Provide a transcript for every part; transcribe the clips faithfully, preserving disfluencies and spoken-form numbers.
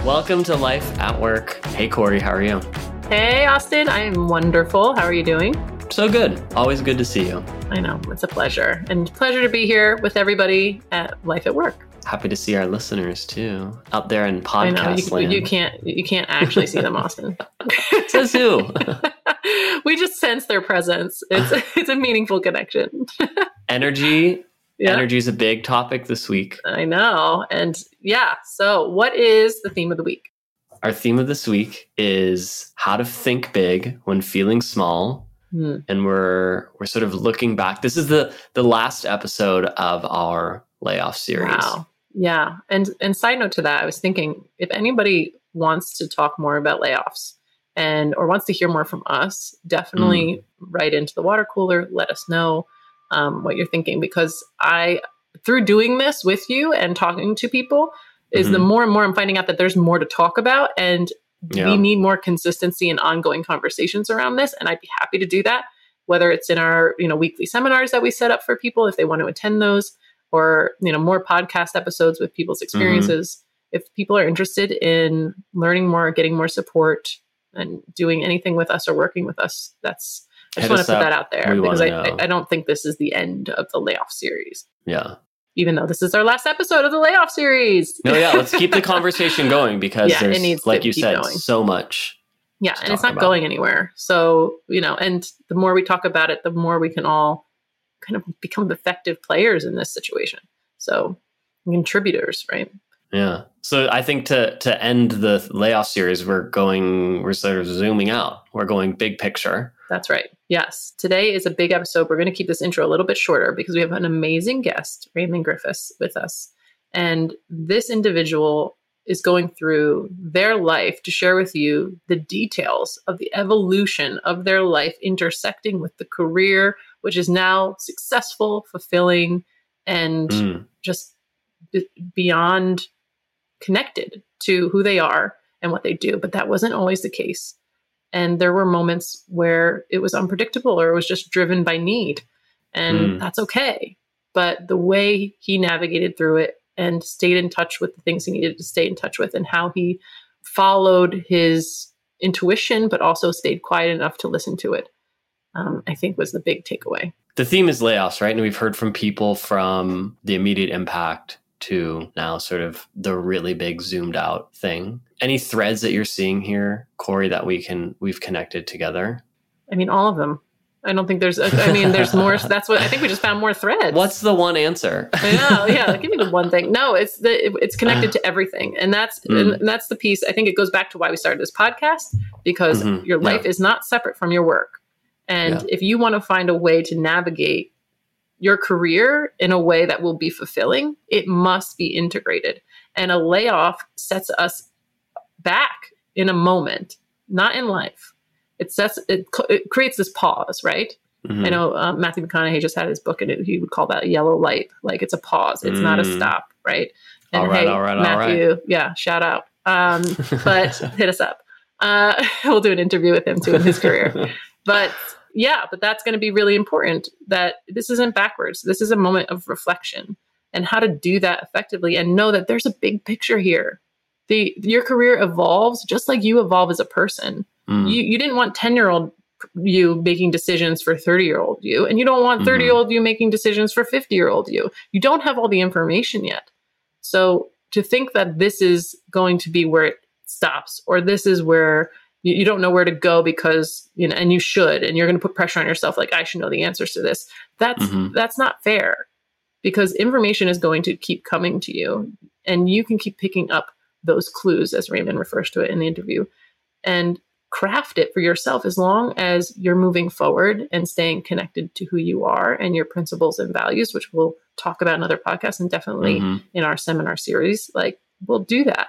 Welcome to Life at Work. Hey, Corey, how are you? Hey, Austin. I am wonderful. How are you doing? So good. Always good to see you. I know. It's a pleasure. And pleasure to be here with everybody at Life at Work. Happy to see our listeners, too, out there in podcast I know. You, land. you can't you can't actually see them, Austin. Says who? We just sense their presence. It's, it's a meaningful connection. Energy. Yeah. Energy is a big topic this week. I know. And yeah, so what is the theme of the week? Our theme of this week is how to think big when feeling small. Hmm. And we're we're sort of looking back. This is the the last episode of our layoff series. Wow. Yeah. And and side note to that, I was thinking if anybody wants to talk more about layoffs and or wants to hear more from us, definitely mm. write into the water cooler. Let us know um, what you're thinking, because I, through doing this with you and talking to people, is mm-hmm. the more and more I'm finding out that there's more to talk about, and yeah. we need more consistency and ongoing conversations around this. And I'd be happy to do that, whether it's in our, you know, weekly seminars that we set up for people if they want to attend those, or, you know, more podcast episodes with people's experiences. Mm-hmm. If people are interested in learning more, getting more support, and doing anything with us or working with us, that's, I just Hit want to put up. that out there, We because I, I, I don't think this is the end of the layoff series. Yeah. Even though this is our last episode of the layoff series. No, yeah, let's keep the conversation going, because yeah, there's, it needs like to you keep said, going. so much. Yeah, and it's not about. going anywhere. So, you know, and the more we talk about it, the more we can all kind of become effective players in this situation. So, contributors, right? Yeah. So I think to to end the layoff series, we're going, we're sort of zooming out. We're going big picture. That's right. Yes. Today is a big episode. We're going to keep this intro a little bit shorter because we have an amazing guest, Raymond Griffiths, with us. And this individual is going through their life to share with you the details of the evolution of their life intersecting with the career, which is now successful, fulfilling, and mm. just b- beyond connected to who they are and what they do. But that wasn't always the case. And there were moments where it was unpredictable, or it was just driven by need. And mm. that's okay. But the way he navigated through it and stayed in touch with the things he needed to stay in touch with, and how he followed his intuition, but also stayed quiet enough to listen to it, um, I think was the big takeaway. The theme is layoffs, right? And we've heard from people from the immediate impact to now sort of the really big zoomed out thing. Any threads that you're seeing here, Corey, that we can, we've connected together? I mean, all of them. I don't think there's, a, I mean, there's more. That's what I think we just found more threads. What's the one answer? I know. Yeah. Give me the one thing. No, it's the, it, it's connected to everything. And that's, mm. and that's the piece. I think it goes back to why we started this podcast, because mm-hmm. your life yeah. is not separate from your work. And yeah. if you want to find a way to navigate your career in a way that will be fulfilling, it must be integrated. And a layoff sets us back in a moment, not in life. It sets it, it creates this pause, right? Mm-hmm. I know um, Matthew McConaughey just had his book, and it, he would call that a yellow light. Like, it's a pause. It's mm. not a stop, right? And all right, hey, all right, Matthew, all right. yeah, shout out. Um, but hit us up. Uh, we'll do an interview with him too in his career. But yeah, but that's going to be really important, that this isn't backwards. This is a moment of reflection, and how to do that effectively, and know that there's a big picture here. The your career evolves just like you evolve as a person. Mm. You you didn't want ten-year-old you making decisions for thirty-year-old you, and you don't want thirty-year-old mm-hmm. you making decisions for fifty-year-old you. You don't have all the information yet. So to think that this is going to be where it stops, or this is where you, you don't know where to go because, you know, and you should, and you're going to put pressure on yourself, like, I should know the answers to this. That's mm-hmm. that's not fair, because information is going to keep coming to you, and you can keep picking up those clues, as Raymond refers to it in the interview, and craft it for yourself, as long as you're moving forward and staying connected to who you are and your principles and values, which we'll talk about in other podcasts, and definitely mm-hmm. in our seminar series. Like, we'll do that,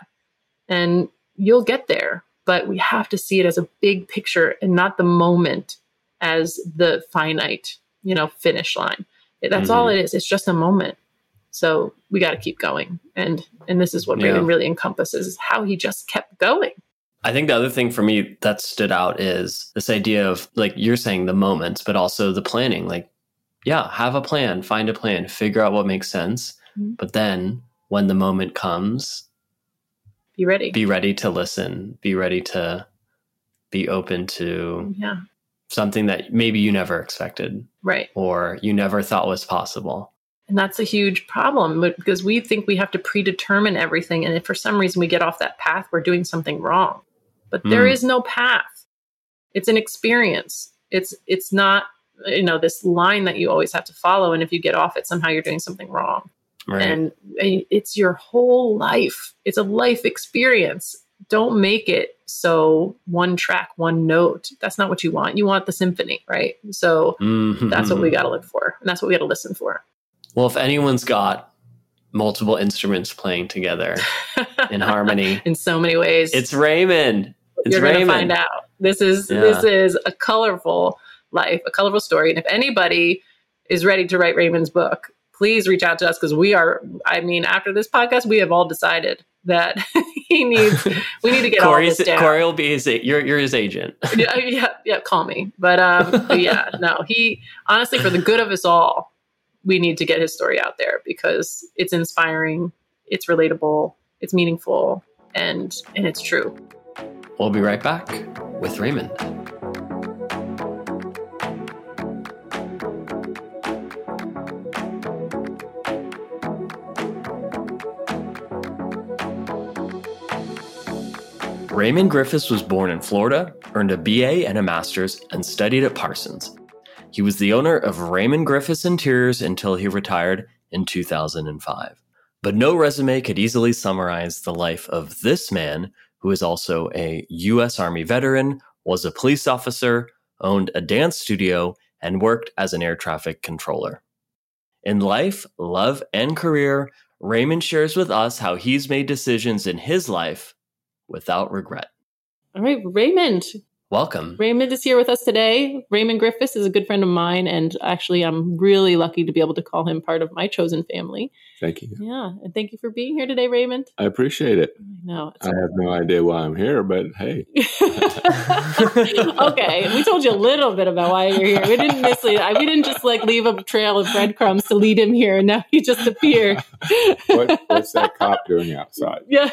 and you'll get there. But we have to see it as a big picture, and not the moment as the finite, you know, finish line. That's mm-hmm. all it is. It's just a moment. So we got to keep going. And and this is what yeah. Raymond really encompasses, is how he just kept going. I think the other thing for me that stood out is this idea of, like you're saying, the moments, but also the planning. Like, yeah, have a plan, find a plan, figure out what makes sense. Mm-hmm. But then when the moment comes, Be ready. Be ready to listen. Be ready to be open to yeah. something that maybe you never expected. Right. Or you never thought was possible. And that's a huge problem because we think we have to predetermine everything. And if for some reason we get off that path, we're doing something wrong. But mm. there is no path. It's an experience. It's it's not, you know, this line that you always have to follow. And if you get off it, somehow you're doing something wrong. Right. And it's your whole life. It's a life experience. Don't make it so one track, one note. That's not what you want. You want the symphony, right? So mm-hmm. that's what we got to look for. And that's what we got to listen for. Well, if anyone's got multiple instruments playing together in harmony, in so many ways, it's Raymond. It's You're Raymond. Gonna find out. This is yeah. this is a colorful life, a colorful story. And if anybody is ready to write Raymond's book, please reach out to us because we are. I mean, after this podcast, we have all decided that he needs. We need to get Corey's, all this down. Corey will be his. You're you're his agent. yeah, yeah, yeah. Call me. But um, but yeah, no. He honestly, for the good of us all, we need to get his story out there because it's inspiring, it's relatable, it's meaningful, and and it's true. We'll be right back with Raymond. Raymond Griffiths was born in Florida, earned a B A and a master's, and studied at Parsons. He was the owner of Raymond Griffiths Interiors until he retired in two thousand five. But no resume could easily summarize the life of this man, who is also a U S Army veteran, was a police officer, owned a dance studio, and worked as an air traffic controller. In life, love, and career, Raymond shares with us how he's made decisions in his life without regret. All right, Raymond. Welcome. Raymond is here with us today. Raymond Griffiths is a good friend of mine, and actually I'm really lucky to be able to call him part of my chosen family. Thank you. Yeah, and thank you for being here today, Raymond. I appreciate it. I know. I have no idea why I'm here, but hey. Okay, we told you a little bit about why you're here. We didn't mislead. We didn't just like leave a trail of breadcrumbs to lead him here, and now he just appeared. what, what's that cop doing outside? Yeah.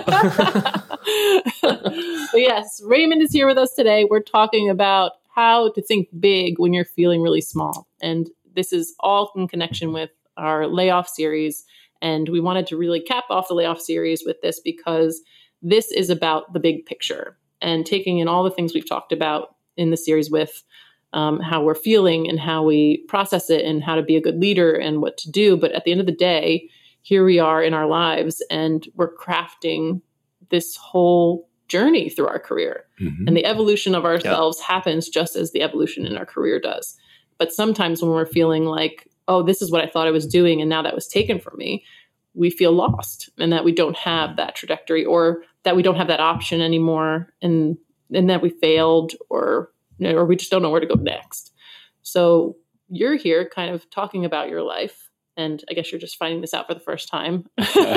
But yes, Raymond is here with us today. We're talking about how to think big when you're feeling really small. And this is all in connection with our layoff series. And we wanted to really cap off the layoff series with this because this is about the big picture and taking in all the things we've talked about in the series with um, how we're feeling and how we process it and how to be a good leader and what to do. But at the end of the day, here we are in our lives and we're crafting this whole journey through our career. Mm-hmm. And the evolution of ourselves yep. happens just as the evolution in our career does. But sometimes when we're feeling like, oh, this is what I thought I was doing, and now that was taken from me, we feel lost and that we don't have that trajectory or that we don't have that option anymore and and that we failed or, you know, or we just don't know where to go next. So you're here kind of talking about your life. And I guess you're just finding this out for the first time.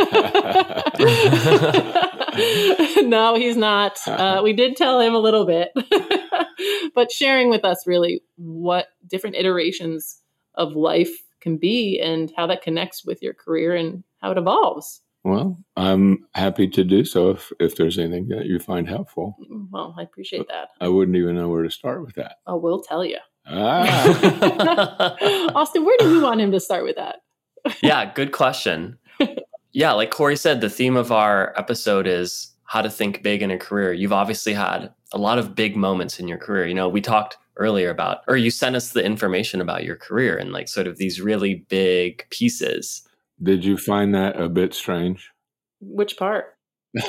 No, he's not. Uh, we did tell him a little bit, but sharing with us really what different iterations of life can be and how that connects with your career and how it evolves. Well, I'm happy to do so if, if there's anything that you find helpful. Well, I appreciate that. I wouldn't even know where to start with that. Oh, we'll tell you. Ah. Austin, where do you want him to start with that? Yeah, good question. Yeah, like Corey said, the theme of our episode is how to think big in a career. You've obviously had a lot of big moments in your career. You know, we talked earlier about, or you sent us the information about your career and like sort of these really big pieces. Did you find that a bit strange? Which part? Yeah.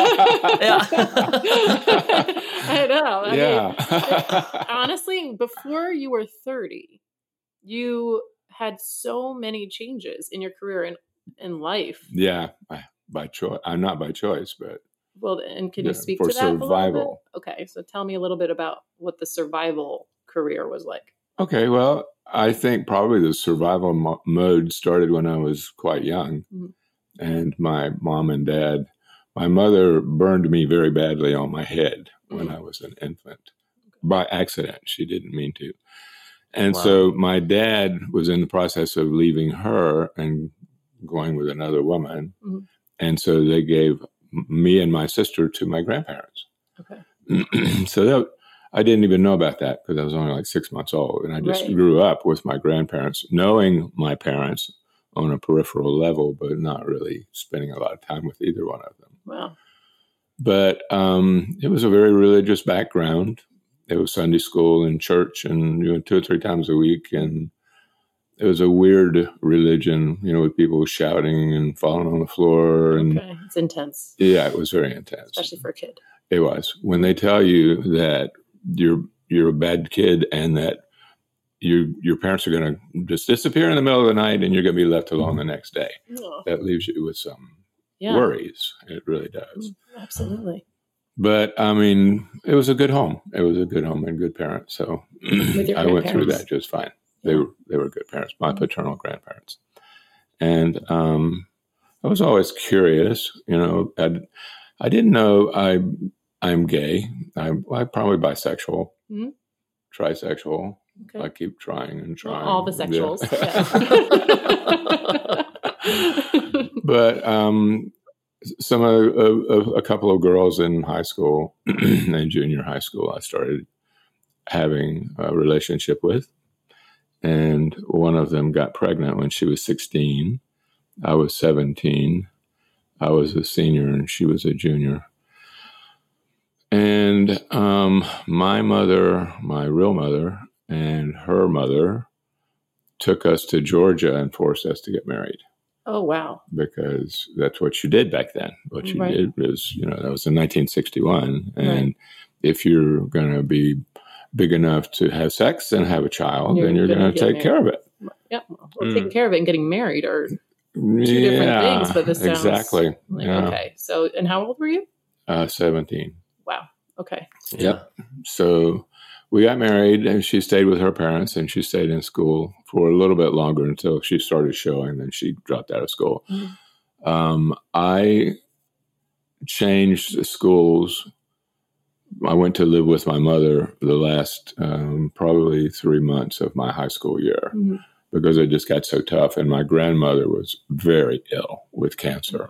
I know. I yeah. mean, honestly, before you were thirty, you had so many changes in your career and in life. Yeah, by choice. I'm not by choice, but well, and can yeah, you speak for to that survival? A okay, so tell me a little bit about what the survival career was like. Okay, well, I think probably the survival mo- mode started when I was quite young, mm-hmm. and my mom and dad. My mother burned me very badly on my head mm-hmm. when I was an infant by accident. She didn't mean to. And wow. so my dad was in the process of leaving her and going with another woman. Mm-hmm. And so they gave me and my sister to my grandparents. Okay. So that, I didn't even know about that because I was only like six months old. And I just Right. grew up with my grandparents, knowing my parents on a peripheral level, but not really spending a lot of time with either one of them. Wow. But um, it was a very religious background. It was Sunday school and church and you know, two or three times a week. And it was a weird religion, you know, with people shouting and falling on the floor. And Okay. It's intense, yeah, it was very intense. especially for a kid. It was. When they tell you that you're you're a bad kid and that you your parents are going to just disappear in the middle of the night and you're going to be left alone the next day, Oh, that leaves you with some yeah. worries. It really does. Absolutely. But I mean, it was a good home. It was a good home and good parents. So With your I went through grandparents. that just fine. They Yeah. were they were good parents, my paternal grandparents. And um, I was always curious. You know, I I didn't know I I'm gay. I'm, I'm probably bisexual, Mhm. trisexual. Okay. I keep trying and Well, trying. all the sexuals. Yeah. Yeah. But um, some of a, a couple of girls in high school and junior high school, I started having a relationship with, and one of them got pregnant when she was sixteen. I was seventeen. I was a senior, and she was a junior. And um, my mother, my real mother, and her mother took us to Georgia and forced us to get married. Oh, wow. Because that's what you did back then. What you Right. did was, you know, that was in nineteen sixty-one. And Right. if you're going to be big enough to have sex and have a child, You're then you're gonna going to get take care of it. Yeah. Well, Mm. taking care of it and getting married are two yeah, different things, but this sounds exactly. like, Yeah. okay. So, and how old were you? Uh, seventeen. Wow. Okay. Yep. So we got married and she stayed with her parents and she stayed in school for a little bit longer until she started showing. Then she dropped out of school. Mhm. Um, I changed schools. I went to live with my mother the last um, probably three months of my high school year Mhm. because it just got so tough. And my grandmother was very ill with cancer.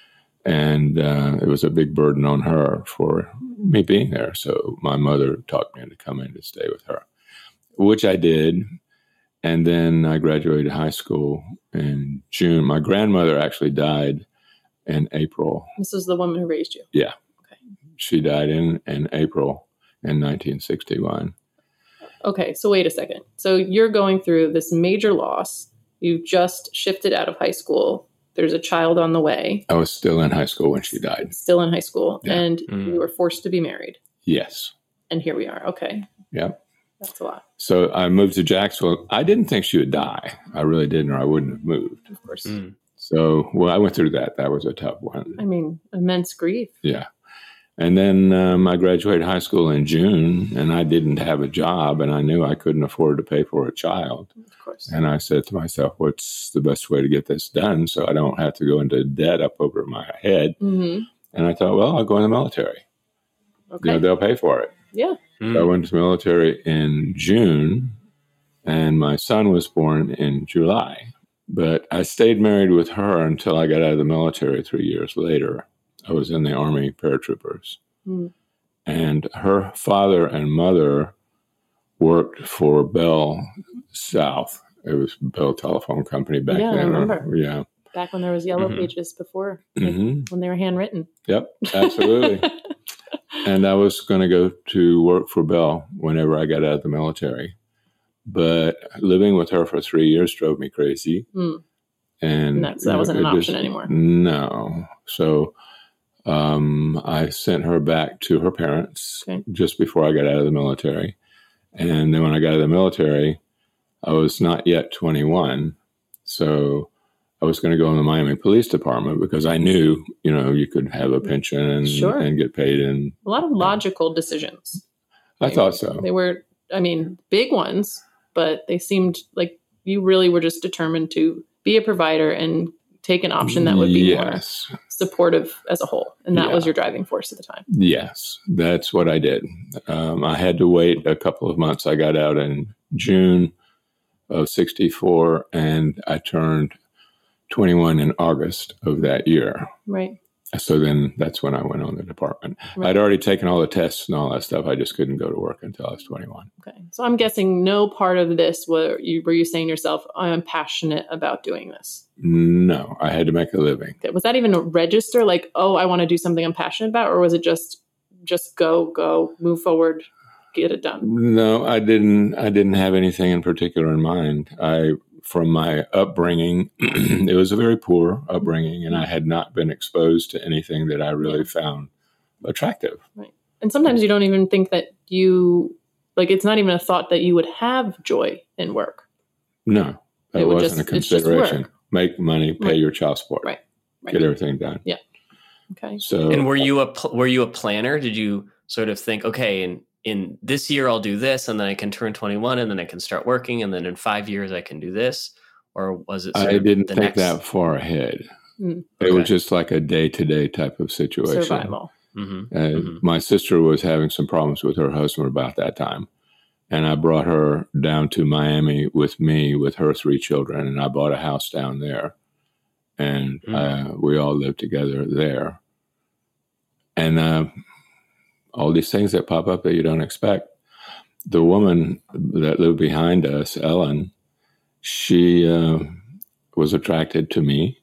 And uh, it was a big burden on her for me being there. So my mother talked me into coming to stay with her, which I did. And then I graduated high school in June. My grandmother actually died in April. This was the woman who raised you. Yeah. She died in, in April in nineteen sixty-one. Okay. So, wait a second. So, you're going through this major loss. You just shifted out of high school. There's a child on the way, I was still in high school when she died. still in high school, Yeah. and Mm. you were forced to be married. Yes. And here we are. Okay. Yep. That's a lot, So I moved to Jacksonville. I didn't think she would die. I really didn't, or I wouldn't have moved. of course. Mm. So, well, I went through that. That was a tough one. I mean, immense grief. Yeah. And then um, I graduated high school in June, and I didn't have a job, and I knew I couldn't afford to pay for a child. Of course. And I said to myself, what's the best way to get this done so I don't have to go into debt up over my head? Mm-hmm. And I thought, well, I'll go in the military. Okay. You know, they'll pay for it. Yeah. Mm. So I went to the military in June, and my son was born in July. But I stayed married with her until I got out of the military three years later. I was in the Army paratroopers. Mm. And her father and mother worked for Bell South. It was Bell Telephone Company back Yeah, I then. remember. Yeah. Back when there was yellow Mhm. pages before, like, hmm when they were handwritten. Yep, absolutely. And I was going to go to work for Bell whenever I got out of the military. But living with her for three years drove me crazy. Mm. And And that's- that you know, wasn't an it option anymore. No. So um, I sent her back to her parents Okay. just before I got out of the military. And then when I got out of the military, I was not yet twenty-one. So I was going to go in the Miami Police Department because I knew, you know, you could have a pension and, Sure. and get paid. And A lot of logical decisions. I thought so. They were, I mean, big ones, but they seemed like you really were just determined to be a provider and take an option that would be yes. more supportive as a whole. And that Yeah. was your driving force at the time. Yes, that's what I did. Um, I had to wait a couple of months. I got out in June of sixty-four, and I turned twenty-one in August of that year. Right. So then that's when I went on the department. Right. I'd already taken all the tests and all that stuff. I just couldn't go to work until I was twenty-one. Okay. So I'm guessing no part of this were you, were you saying to yourself, I'm passionate about doing this? No, I had to make a living. Okay. Was that even a register? Like, oh, I want to do something I'm passionate about? Or was it just, just go, go, move forward, get it done? No, I didn't. I didn't have anything in particular in mind. I, from my upbringing, it was a very poor upbringing, and I had not been exposed to anything that I really found attractive. Right. And sometimes you don't even think that you, like, it's not even a thought that you would have joy in work. No, that It would wasn't just- a it's just consideration. work. Make money, pay Right. your child support, Right. Right. get everything done. Yeah. Okay. So, And were you a pl- were you a planner? Did you sort of think, okay, in in this year I'll do this, and then I can turn twenty-one, and then I can start working, and then in five years I can do this? Or was it? Sort I of didn't the think next... that far ahead. Mm. It Okay. was just like a day to day type of situation. Survival. Mm-hmm. Uh, Mhm. My sister was having some problems with her husband about that time. And I brought her down to Miami with me, with her three children, and I bought a house down there. And Mm. uh, we all lived together there. And uh, all these things that pop up that you don't expect. The woman that lived behind us, Ellen, she uh, was attracted to me.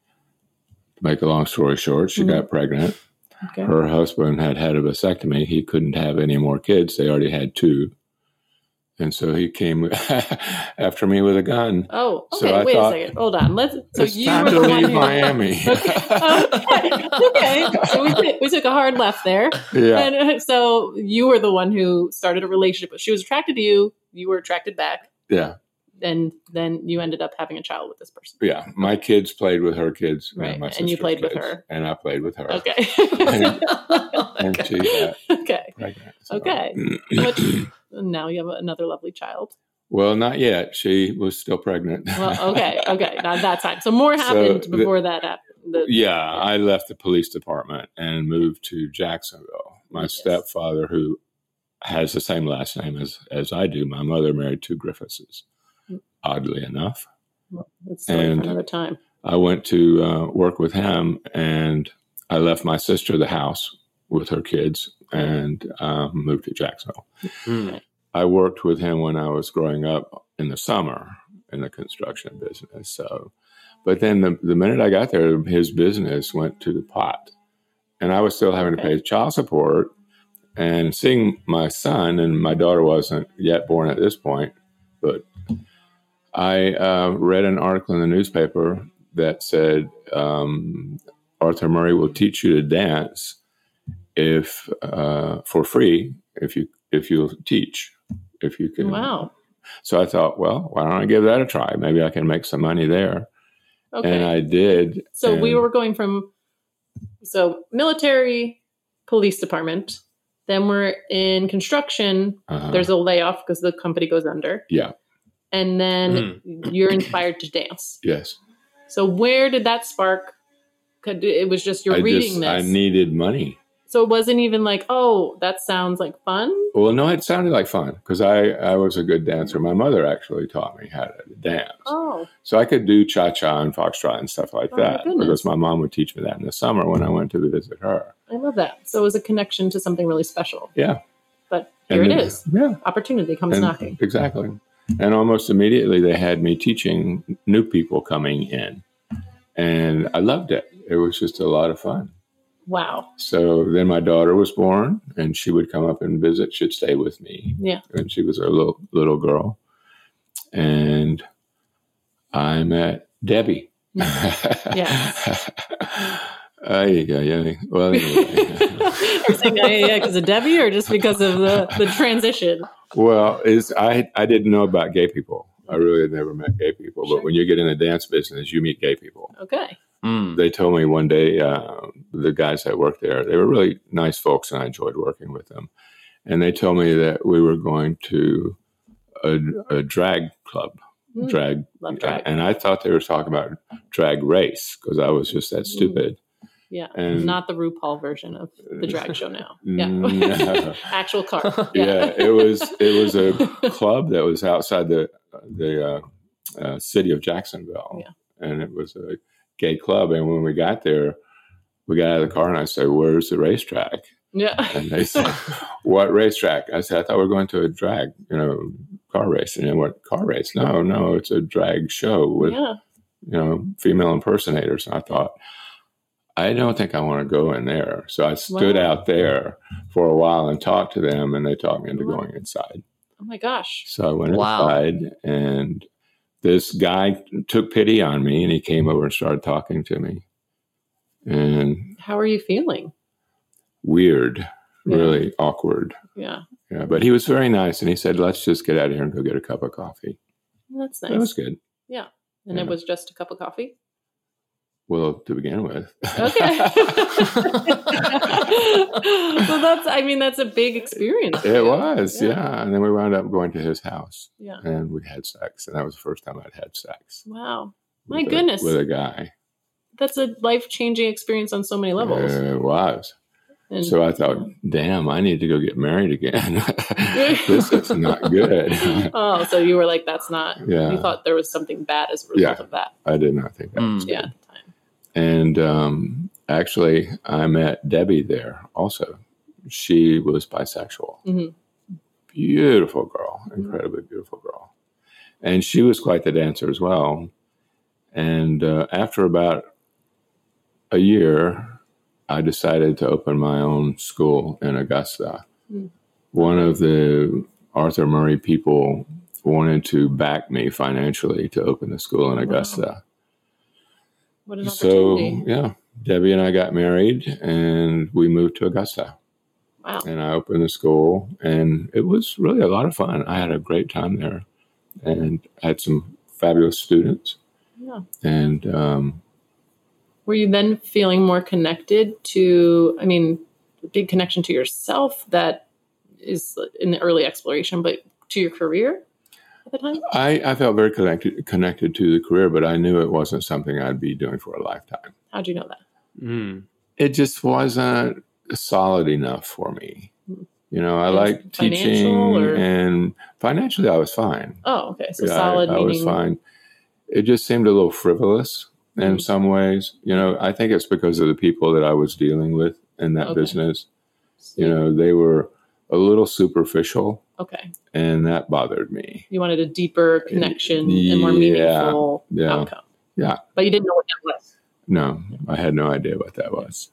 To make a long story short, she Mhm. got pregnant. Okay. Her husband had had a vasectomy. He couldn't have any more kids. They already had two. And so he came after me with a gun. Oh, So okay. I Wait thought, a second. Hold on. Let's. So it's you time were to the one leave who- Miami. okay. Okay. So we took, we took a hard left there. Yeah. And uh, so you were the one who started a relationship. She was attracted to you. You were attracted back. Yeah. And then you ended up having a child with this person. Yeah. My kids played with her kids. Right. My And you sister's played with kids. her. And I played with her. Okay. And she got okay. pregnant. So. Okay. Which, now you have another lovely child. Well, not yet. She was still pregnant. Well, okay. Okay. Not that time. So more happened So the- before that happened. The- Yeah, I left the police department and moved to Jacksonville. My Yes. stepfather, who has the same last name as, as I do, my mother married two Griffithses, Mm. oddly enough. Let's story And- for another time. I went to uh, work with him, and I left my sister the house with her kids and um, moved to Jacksonville. Mm. I worked with him when I was growing up in the summer in the construction business. So, but then the, the minute I got there, his business went to the pot, and I was still having to Okay. pay child support. And seeing my son, and my daughter wasn't yet born at this point, but I uh, read an article in the newspaper that said um, Arthur Murray will teach you to dance if uh, for free if you if you teach if you can. Wow. So I thought, well, why don't I give that a try? Maybe I can make some money there. Okay. And I did. So we and- were going from so military, police department. Then we're in construction. uh, There's a layoff because the company goes under. yeah, And then you're inspired to dance. yes. So where did that spark? Could it was just you're I reading just I this. needed money. So it wasn't even like, oh, that sounds like fun. Well, no, it sounded like fun because I, I was a good dancer. My mother actually taught me how to dance. Oh, So I could do cha-cha and foxtrot and stuff like Oh, my that goodness. because my mom would teach me that in the summer when I went to visit her. I love that. So it was a connection to something really special. Yeah. But here And it then- is. Yeah, Opportunity comes and- knocking. exactly. And almost immediately they had me teaching new people coming in. And I loved it. It was just a lot of fun. Wow. So then my daughter was born, and she would come up and visit. She'd stay with me. Yeah. And she was a little little girl. And I met Debbie. Yes. Ay, ay, ay. Well, anyway. You're saying, yeah, yeah, because of Debbie or just because of the, the transition? Well, is I I didn't know about gay people. I really had never met gay people. Sure. But when you get in the dance business, you meet gay people. Okay. Mm. They told me one day, uh, the guys that worked there, they were really nice folks, and I enjoyed working with them. And they told me that we were going to a, a drag club, Mm. drag, Love drag. and I thought they were talking about drag race because I was just that stupid. Yeah. And- Not the RuPaul version of the drag show now. Yeah. No. Actual car. Yeah, it was it was a club that was outside the the uh, uh, city of Jacksonville, Yeah. and it was a gay club. And when we got there, we got out of the car and I said, "Where's the racetrack?" Yeah. And they said, "What racetrack?" I said, "I thought we were going to a drag, you know, car race." And they went, "Car race? No, no, it's a drag show with, Yeah. you know, female impersonators." And I thought, I don't think I want to go in there. So I stood Wow. out there for a while and talked to them, and they talked me into Wow. going inside. Oh my gosh. So I went Wow. inside, and this guy took pity on me, and he came over and started talking to me. And How are you feeling? weird, Yeah. really awkward. Yeah. Yeah, but he was very nice, and he said, "Let's just get out of here and go get a cup of coffee." Well, that's That was nice. good. Yeah. And Yeah. it was just a cup of coffee? Well, to begin with. Okay. Well, that's, I mean, that's a big experience. for It you. was, yeah. And then we wound up going to his house, Yeah. and we had sex, and that was the first time I'd had sex. Wow. My with a- goodness. with a guy. That's a life-changing experience on so many levels. Uh, it was. And, So I thought, damn, I need to go get married again. This is not good. oh, so you were like, that's not, Yeah. you thought there was something bad as a result Yeah. of that. I did not think that was Mm. good. Yeah, at the time. And um, actually, I met Debbie there also. She was bisexual. Mhm. Beautiful girl, incredibly beautiful girl. And she was quite the dancer as well. And uh, after about a year, I decided to open my own school in Augusta. Mm. One of the Arthur Murray people wanted to back me financially to open the school in Wow. Augusta. What an So, opportunity. yeah, Debbie and I got married, and we moved to Augusta. Wow. And I opened the school, and it was really a lot of fun. I had a great time there, and I had some fabulous students. Yeah. And um, Were you then feeling more connected to, I mean, a big connection to yourself that is in the early exploration, but to your career at the time? I, I felt very connected connected to the career, but I knew it wasn't something I'd be doing for a lifetime. How'd you know that? Mm. It just wasn't solid enough for me. Hmm. You know, I Is it like teaching, financial or- and financially I was fine. Oh, okay. So Yeah, solid I, I meaning. was fine. It just seemed a little frivolous in Mhm. some ways. You know, I think it's because of the people that I was dealing with in that Okay. business. You know, they were a little superficial, Okay. and that bothered me. You wanted a deeper connection and more Yeah, meaningful yeah. outcome. Yeah. But you didn't know what that was. No, I had no idea what that was.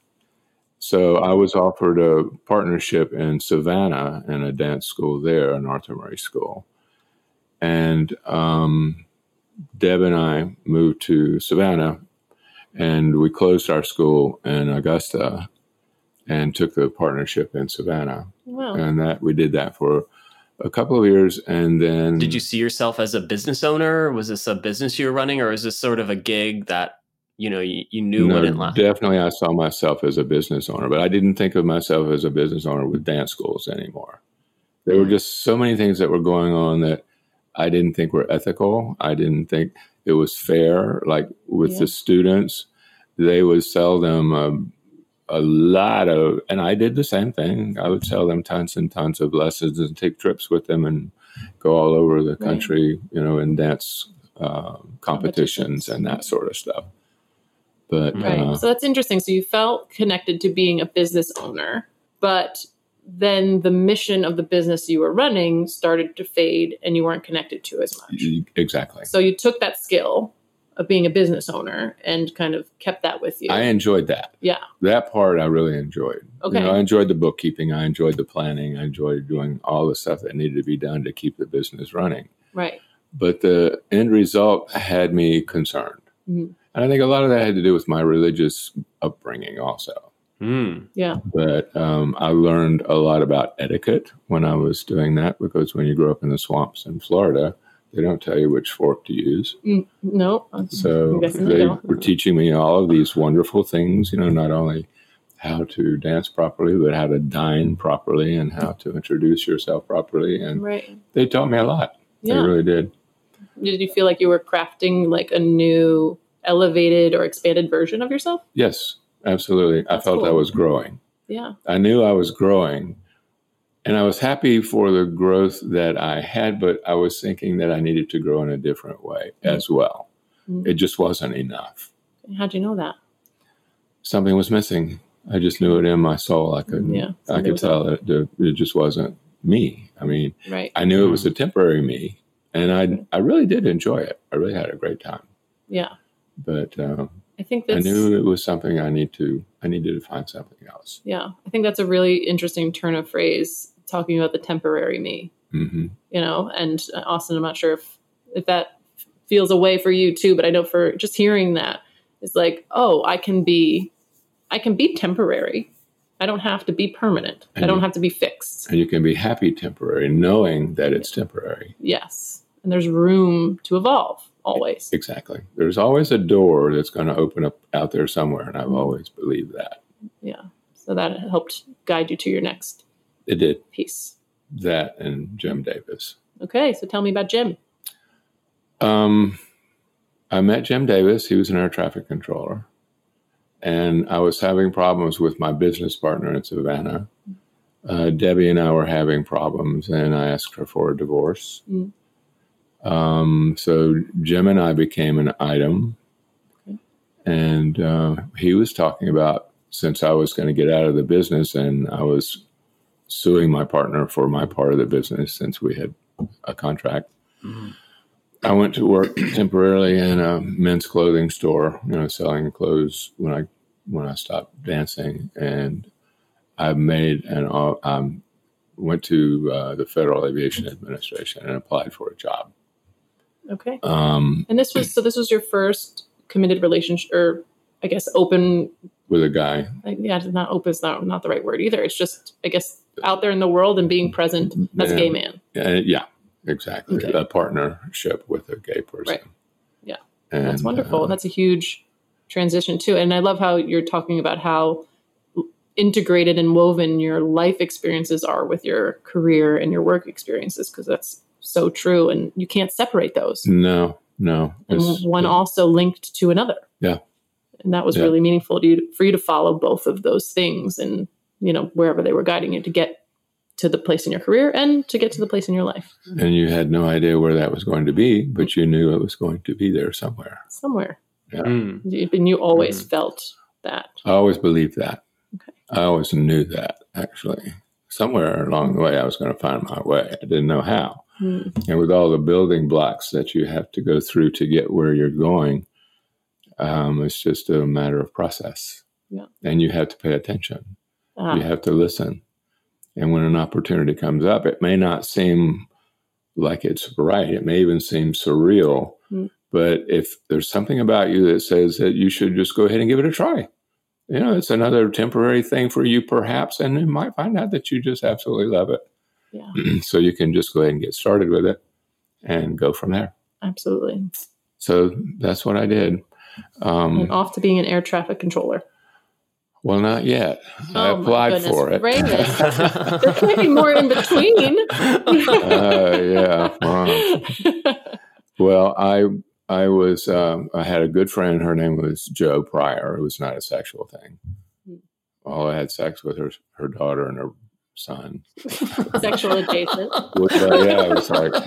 So I was offered a partnership in Savannah in a dance school there, an Arthur Murray school. And um, Deb and I moved to Savannah, and we closed our school in Augusta and took the partnership in Savannah. Wow. And that we did that for a couple of years. And then Did you see yourself as a business owner? Was this a business you were running, or is this sort of a gig that, you know, you, you knew No, wouldn't last? definitely I saw myself as a business owner, but I didn't think of myself as a business owner with dance schools anymore. There were just so many things that were going on that I didn't think were ethical. I didn't think it was fair. Like with Yeah. the students, they would sell them um, a lot of, and I did the same thing. I would sell them tons and tons of lessons and take trips with them and go all over the country, you know, in dance uh, competitions, Competitions. and that sort of stuff. But Right. uh, So that's interesting. So you felt connected to being a business owner, but then the mission of the business you were running started to fade and you weren't connected to as much. exactly. So you took that skill of being a business owner and kind of kept that with you. I enjoyed that. Yeah. That part I really enjoyed. Okay. You know, I enjoyed the bookkeeping. I enjoyed the planning. I enjoyed doing all the stuff that needed to be done to keep the business running. Right. But the end result had me concerned. Mhm. And I think a lot of that had to do with my religious upbringing also. Mm. Yeah. But um, I learned a lot about etiquette when I was doing that, because when you grow up in the swamps in Florida, they don't tell you which fork to use. Mm, no. So I'm guessing they they don't. were teaching me all of these wonderful things, you know, not only how to dance properly, but how to dine properly and how to introduce yourself properly. And Right. they taught me a lot. They Yeah. really did. Did you feel like you were crafting like a new elevated or expanded version of yourself? Yes, absolutely. I That's felt I cool. was growing. Yeah. I knew I was growing. And I was happy for the growth that I had, but I was thinking that I needed to grow in a different way Mm. as well. Mm. It just wasn't enough. How'd you know that? something was missing. I just knew it in my soul. I could, Yeah, I could tell that it, it just wasn't me. I mean, right. I knew it was a temporary me, and I, I really did enjoy it. I really had a great time. Yeah. But um, I think that's, I knew it was something I need to, I needed to find something else. Yeah. I think that's a really interesting turn of phrase, talking about the temporary me, Mm-hmm. you know, and uh, Austin, I'm not sure if, if that feels a way for you too, but I know for just hearing that, it's like, oh, I can be, I can be temporary. I don't have to be permanent. And I don't you, have to be fixed. And you can be happy temporary, knowing that it's temporary. Yes. And there's room to evolve always. Exactly. There's always a door that's going to open up out there somewhere. And I've always believed that. Yeah. So that helped guide you to your next It did. piece. That and Jim Davis. Okay. So tell me about Jim. Um, I met Jim Davis. He was an air traffic controller. And I was having problems with my business partner in Savannah. Uh, Debbie and I were having problems, and I asked her for a divorce. Mm. Um, so Jim and I became an item. Okay. And uh, he was talking about, since I was going to get out of the business and I was suing my partner for my part of the business since we had a contract, mm-hmm. I went to work temporarily in a men's clothing store, you know, selling clothes when I when I stopped dancing, and I made an um, went to uh, the Federal Aviation Administration and applied for a job. Okay. Um, and this was so. This was your first committed relationship, or I guess open with a guy. Yeah, not open is not not the right word either. It's just, I guess, out there in the world and being present as and, a gay man. Uh, yeah. Exactly. Okay. A partnership with a gay person. Right. Yeah. And, that's wonderful. Uh, that's a huge transition too. And I love how you're talking about how integrated and woven your life experiences are with your career and your work experiences, because that's so true. And you can't separate those. No, no. And one yeah. also linked to another. Yeah. And that was yeah. really meaningful to you, for you to follow both of those things and, you know, wherever they were guiding you to get to the place in your career and to get to the place in your life. And you had no idea where that was going to be, but you knew it was going to be there somewhere. Somewhere. Yeah. Mm. And you always mm. felt that. I always believed that. Okay. I always knew that, actually. Somewhere along the way, I was going to find my way. I didn't know how. Mm. And with all the building blocks that you have to go through to get where you're going, um, it's just a matter of process. Yeah. And you have to pay attention. Ah. You have to listen. And when an opportunity comes up, it may not seem like it's right. It may even seem surreal. Mm. But if there's something about you that says that you should just go ahead and give it a try, you know, it's another temporary thing for you, perhaps, and you might find out that you just absolutely love it. Yeah. So you can just go ahead and get started with it and go from there. Absolutely. So that's what I did. Um, and off to being an air traffic controller. Well, not yet. Oh, I applied for it. There might be more in between. uh, yeah. Wow. Well, I I was um, I had a good friend. Her name was Jo Pryor. It was not a sexual thing. Well, I had sex with her her daughter and her son. Sexual adjacent. Which, uh, yeah, it was like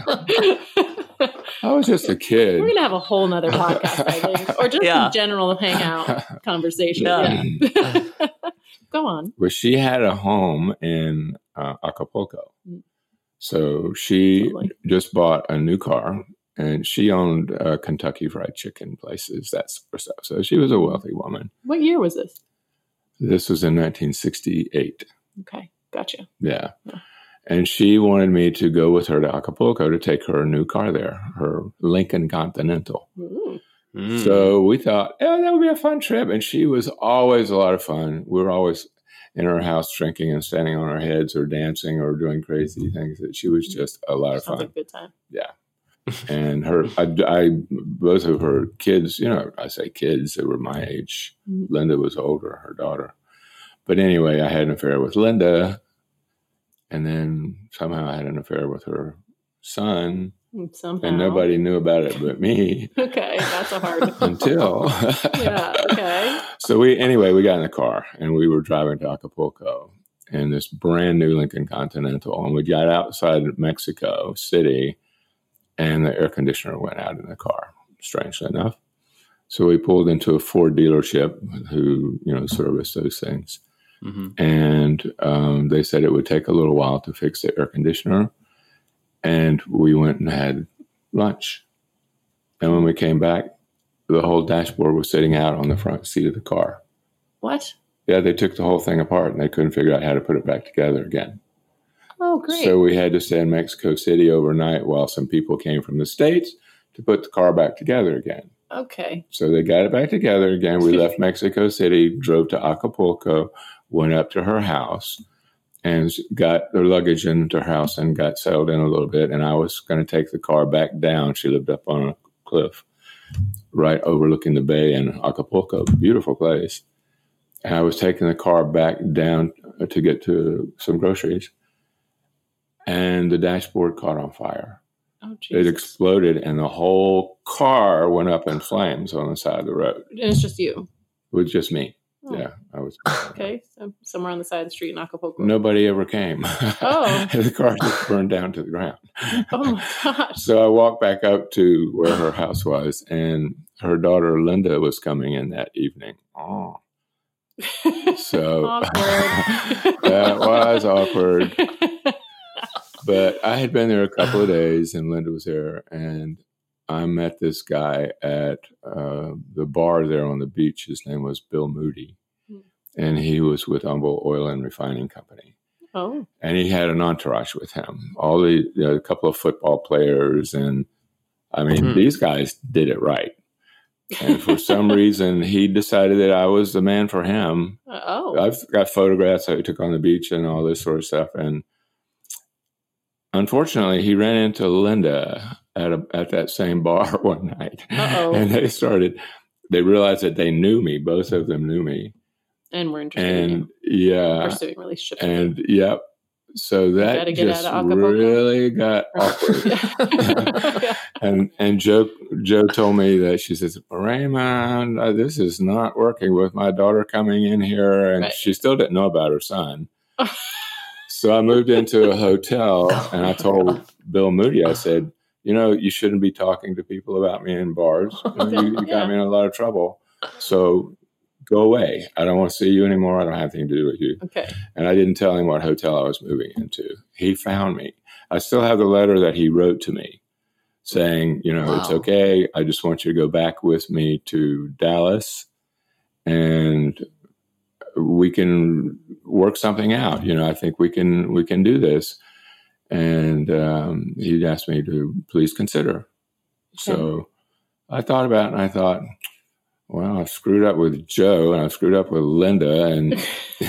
I was just a kid. We're gonna have a whole nother podcast, I think, or just yeah. a general hangout conversation. Yeah. yeah. Go on. Well, she had a home in uh, Acapulco, mm. so she totally. just bought a new car, and she owned uh, Kentucky Fried Chicken places, that sort of stuff. So she was a wealthy woman. What year was this? This was in nineteen sixty-eight. Okay, gotcha. Yeah. yeah. And she wanted me to go with her to Acapulco to take her new car there, her Lincoln Continental. Mm. Mm. So we thought, oh, that would be a fun trip. And she was always a lot of fun. We were always in her house drinking and standing on our heads or dancing or doing crazy things. That she was just a lot of fun. Sounds like a good time. Yeah. And her, I, I, both of her kids, you know, I say kids, they were my age. Mm. Linda was older, her daughter. But anyway, I had an affair with Linda. And then somehow I had an affair with her son. Somehow. And nobody knew about it but me. Okay, that's a hard until. Yeah, okay. So we, anyway, we got in the car and we were driving to Acapulco in this brand new Lincoln Continental. And we got outside Mexico City and the air conditioner went out in the car, strangely enough. So we pulled into a Ford dealership who, you know, service those things. Mm-hmm. And um, they said it would take a little while to fix the air conditioner. And we went and had lunch. And when we came back, the whole dashboard was sitting out on the front seat of the car. What? Yeah, they took the whole thing apart and they couldn't figure out how to put it back together again. Oh, great. So we had to stay in Mexico City overnight while some people came from the States to put the car back together again. Okay. So they got it back together again. We left Mexico City, drove to Acapulco, went up to her house, and got their luggage into her house and got settled in a little bit. And I was going to take the car back down. She lived up on a cliff right overlooking the bay in Acapulco, beautiful place. And I was taking the car back down to get to some groceries, and the dashboard caught on fire. Oh, Jesus. It exploded, and the whole car went up in flames on the side of the road. And it's just you? It was just me. Oh. Yeah, I was. Okay, so somewhere on the side of the street in Acapulco. Nobody ever came. Oh. The car just burned down to the ground. Oh, my gosh. So I walked back up to where her house was, and her daughter Linda was coming in that evening. Oh. So awkward. That was awkward. But I had been there a couple of days, and Linda was there, and I met this guy at uh, the bar there on the beach. His name was Bill Moody, mm. and he was with Humboldt Oil and Refining Company. Oh, and he had an entourage with him. All the you know, a couple of football players, and I mean, mm-hmm. these guys did it right. And for some reason, he decided that I was the man for him. Oh, I've got photographs that we took on the beach and all this sort of stuff, and unfortunately, he ran into Linda at a, at that same bar one night. Uh-oh. And they started, they realized that they knew me. Both of them knew me. And were interested and, in you. Yeah. Pursuing relationships. And, yep. Yeah, so that just really got awkward. Yeah. and and Joe, Joe told me that she says, Raymond, uh, this is not working with my daughter coming in here. And right. she still didn't know about her son. So I moved into a hotel, and I told Bill Moody, I said, you know, you shouldn't be talking to people about me in bars. You, know, you, you yeah. got me in a lot of trouble. So go away. I don't want to see you anymore. I don't have anything to do with you. Okay. And I didn't tell him what hotel I was moving into. He found me. I still have the letter that he wrote to me saying, you know, wow. It's okay. I just want you to go back with me to Dallas, and we can work something out. You know, I think we can, we can do this. And um, he asked me to please consider. Okay. So I thought about it, and I thought, well, I screwed up with Joe, and I screwed up with Linda, and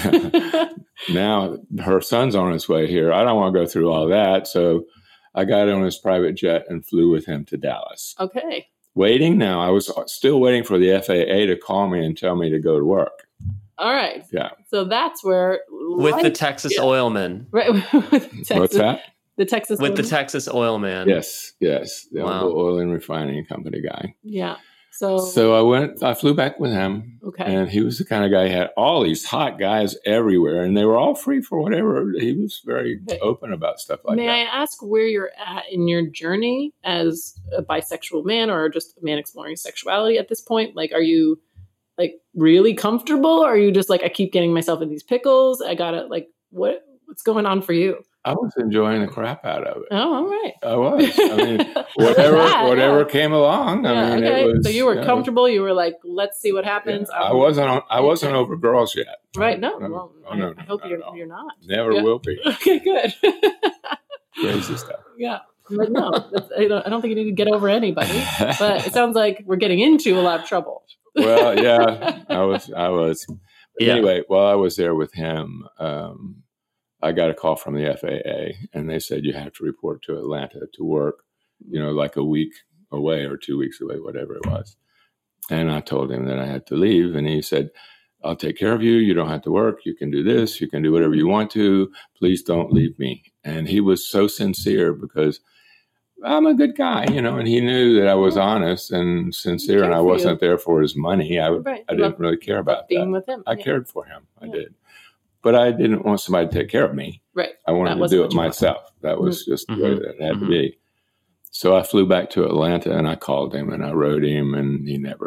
now her son's on his way here. I don't want to go through all that. So I got on his private jet and flew with him to Dallas. Okay. Waiting now. I was still waiting for the F A A to call me and tell me to go to work. All right. Yeah. So that's where with life, the Texas yeah. oil man. Right. Texas, What's that? The Texas with oil the man? Texas oil man. Yes. Yes. The wow. oil and refining company guy. Yeah. So So I went. I flew back with him. Okay. And he was the kind of guy who had all these hot guys everywhere, and they were all free for whatever. He was very okay. open about stuff like May that. May I ask where you're at in your journey as a bisexual man, or just a man exploring sexuality at this point? Like, are you like really comfortable? Or are you just like, I keep getting myself in these pickles? I gotta like, what what's going on for you? I was enjoying the crap out of it. Oh, all right. I was. I mean, whatever that, whatever yeah. came along. I yeah, mean, okay. it was. So you were you know, comfortable. You were like, let's see what happens. Yeah, I wasn't. On, I wasn't over girls yet. Right. No. no, well, oh, no, I, no I hope no, you're no. you're not. Never yeah. will be. Okay. Good. Crazy stuff. Yeah. But no, that's, I, don't, I don't think you need to get over anybody. But it sounds like we're getting into a lot of trouble. Well, yeah, I was. I was. Yeah. Anyway, while I was there with him, um, I got a call from the F A A, and they said you have to report to Atlanta to work, you know, like a week away or two weeks away, whatever it was. And I told him that I had to leave, and he said, I'll take care of you. You don't have to work. You can do this. You can do whatever you want to. Please don't leave me. And he was so sincere because I'm a good guy, you know, and he knew that I was honest and sincere, and I wasn't there for his money. I, right. I didn't really care about being that. With him. I yeah. cared for him. I yeah. did. But I didn't want somebody to take care of me. Right. I wanted that to do it you myself. wanted. That was mm-hmm. just the mm-hmm. way that it had mm-hmm. to be. So I flew back to Atlanta, and I called him, and I wrote him, and he never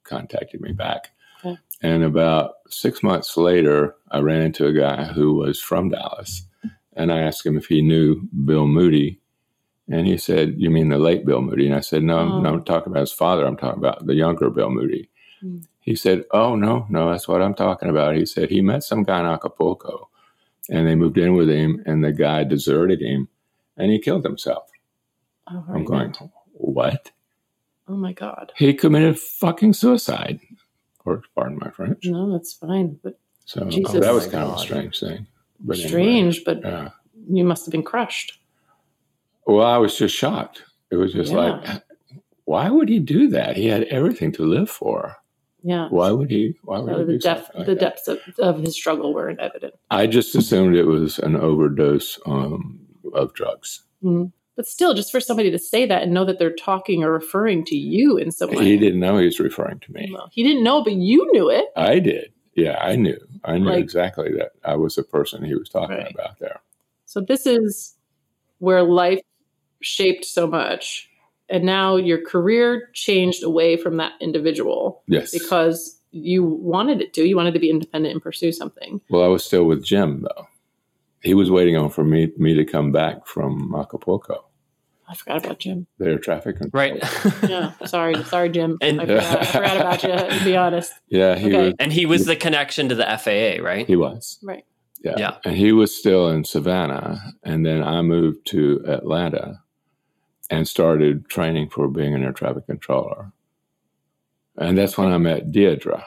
contacted me back. Okay. And about six months later, I ran into a guy who was from Dallas. And I asked him if he knew Bill Moody. And he said, "You mean the late Bill Moody?" And I said, no, Oh. no, I'm talking about his father. I'm talking about the younger Bill Moody. Mm. He said, "Oh, no, no, that's what I'm talking about." He said he met some guy in Acapulco and they moved in with him and the guy deserted him and he killed himself. Oh, I'm right going, now. what? Oh my God. He committed fucking suicide. Or pardon my French. No, that's fine. But So Jesus. that was Oh my kind of a God. strange thing. But anyway, strange, but yeah. you must have been crushed. Well, I was just shocked. It was just Yeah. like, why would he do that? He had everything to live for. Yeah. Why would he? Why would So he the do depth, something like the that? depths of, of his struggle weren't evident. I just assumed it was an overdose um, of drugs. Mm. But still, just for somebody to say that and know that they're talking or referring to you in some way. He didn't know he was referring to me. Well, he didn't know, but you knew it. I did. Yeah, I knew. I knew Like- exactly that I was the person he was talking Right. about there. So this is where life shaped so much. And now your career changed away from that individual Yes. because you wanted it to. You wanted to be independent and pursue something. Well, I was still with Jim, though. He was waiting on for me me to come back from Acapulco. I forgot about Jim. Their traffic control. Right. Yeah. Sorry. Sorry, Jim. And- I, forgot, I forgot about you, to be honest. Yeah, he Okay. was. And he was the connection to the F A A, right? He was. Right. Yeah. Yeah. And he was still in Savannah. And then I moved to Atlanta and started training for being an air traffic controller. And that's when I met Deirdre.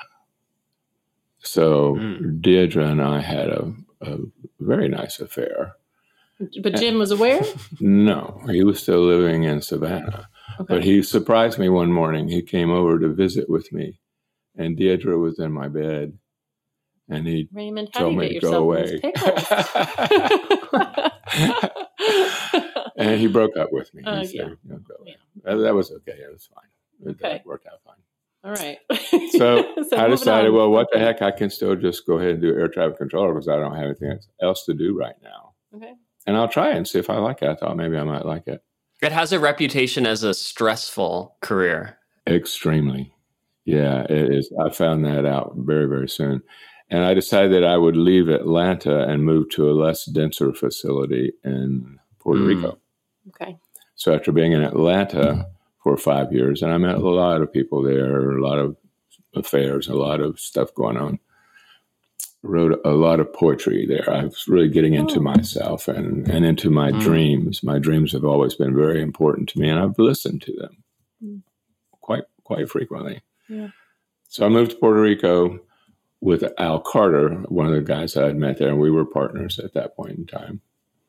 So Mm. Deirdre and I had a, a very nice affair. But Jim was aware? No, he was still living in Savannah. Okay. But he surprised me one morning. He came over to visit with me. And Deirdre was in my bed. And he Raymond, how do told you me get to go yourself in away. these pickles? And he broke up with me. He Uh, said, yeah. "No, go away." Yeah. That, that was okay. It was fine. It Okay. that worked out fine. All right. So, I moving decided, on. well, what the heck? I can still just go ahead and do air traffic controller because I don't have anything else to do right now. Okay. And I'll try it and see if I like it. I thought maybe I might like it. It has a reputation as a stressful career. Extremely. Yeah, it is. I found that out very, very soon. And I decided that I would leave Atlanta and move to a less denser facility in Puerto Mm. Rico. Okay. So after being in Atlanta for five years, and I met a lot of people there, a lot of affairs, a lot of stuff going on. Wrote a lot of poetry there. I was really getting into Oh. myself and, and into my Mm. dreams. My dreams have always been very important to me, and I've listened to them Mm. quite quite frequently. Yeah. So I moved to Puerto Rico with Al Carter, one of the guys I had met there, and we were partners at that point in time.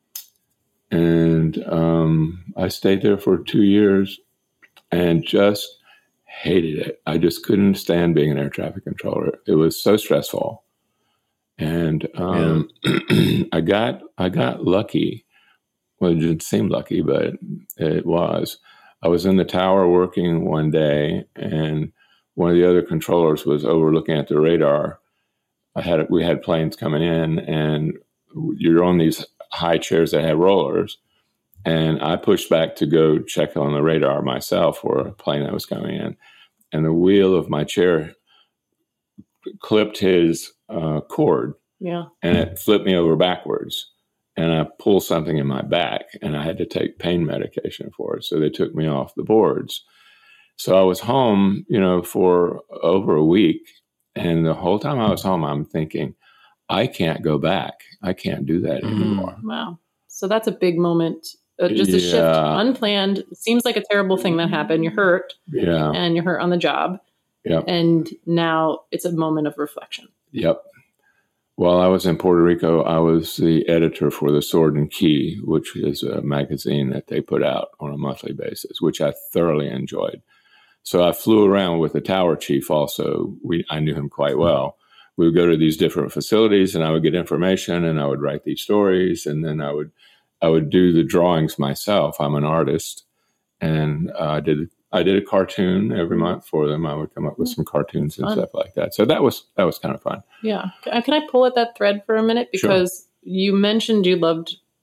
And um, I stayed there for two years and just hated it. I just couldn't stand being an air traffic controller. It was so stressful. And um, I got I got lucky. Well, it didn't seem lucky, but it was. I was in the tower working one day, and one of the other controllers was overlooking at the radar. I had we had planes coming in, and you're on these high chairs that have rollers. And I pushed back to go check on the radar myself for a plane that was coming in. And the wheel of my chair clipped his uh, cord, Yeah. and it flipped me over backwards. And I pulled something in my back, and I had to take pain medication for it. So they took me off the boards. So I was home, you know, for over a week. And the whole time I was home, I'm thinking, I can't go back. I can't do that Mm. anymore. Wow. So that's a big moment. Uh, just a shift, Yeah. unplanned. It seems like a terrible thing that happened. You're hurt, Yeah. and you're hurt on the job. Yep. And now it's a moment of reflection. Yep. While I was in Puerto Rico, I was the editor for The Sword and Key, which is a magazine that they put out on a monthly basis, which I thoroughly enjoyed. So I flew around with the tower chief also. We I knew him quite well. We would go to these different facilities, and I would get information, and I would write these stories, and then I would I would do the drawings myself. I'm an artist, and uh, I did I did a cartoon every month for them. I would come up with some cartoons and Fun. stuff like that. So that was that was kind of fun. Yeah. Can I- can I pull at that thread for a minute? Sure. Because you mentioned you loved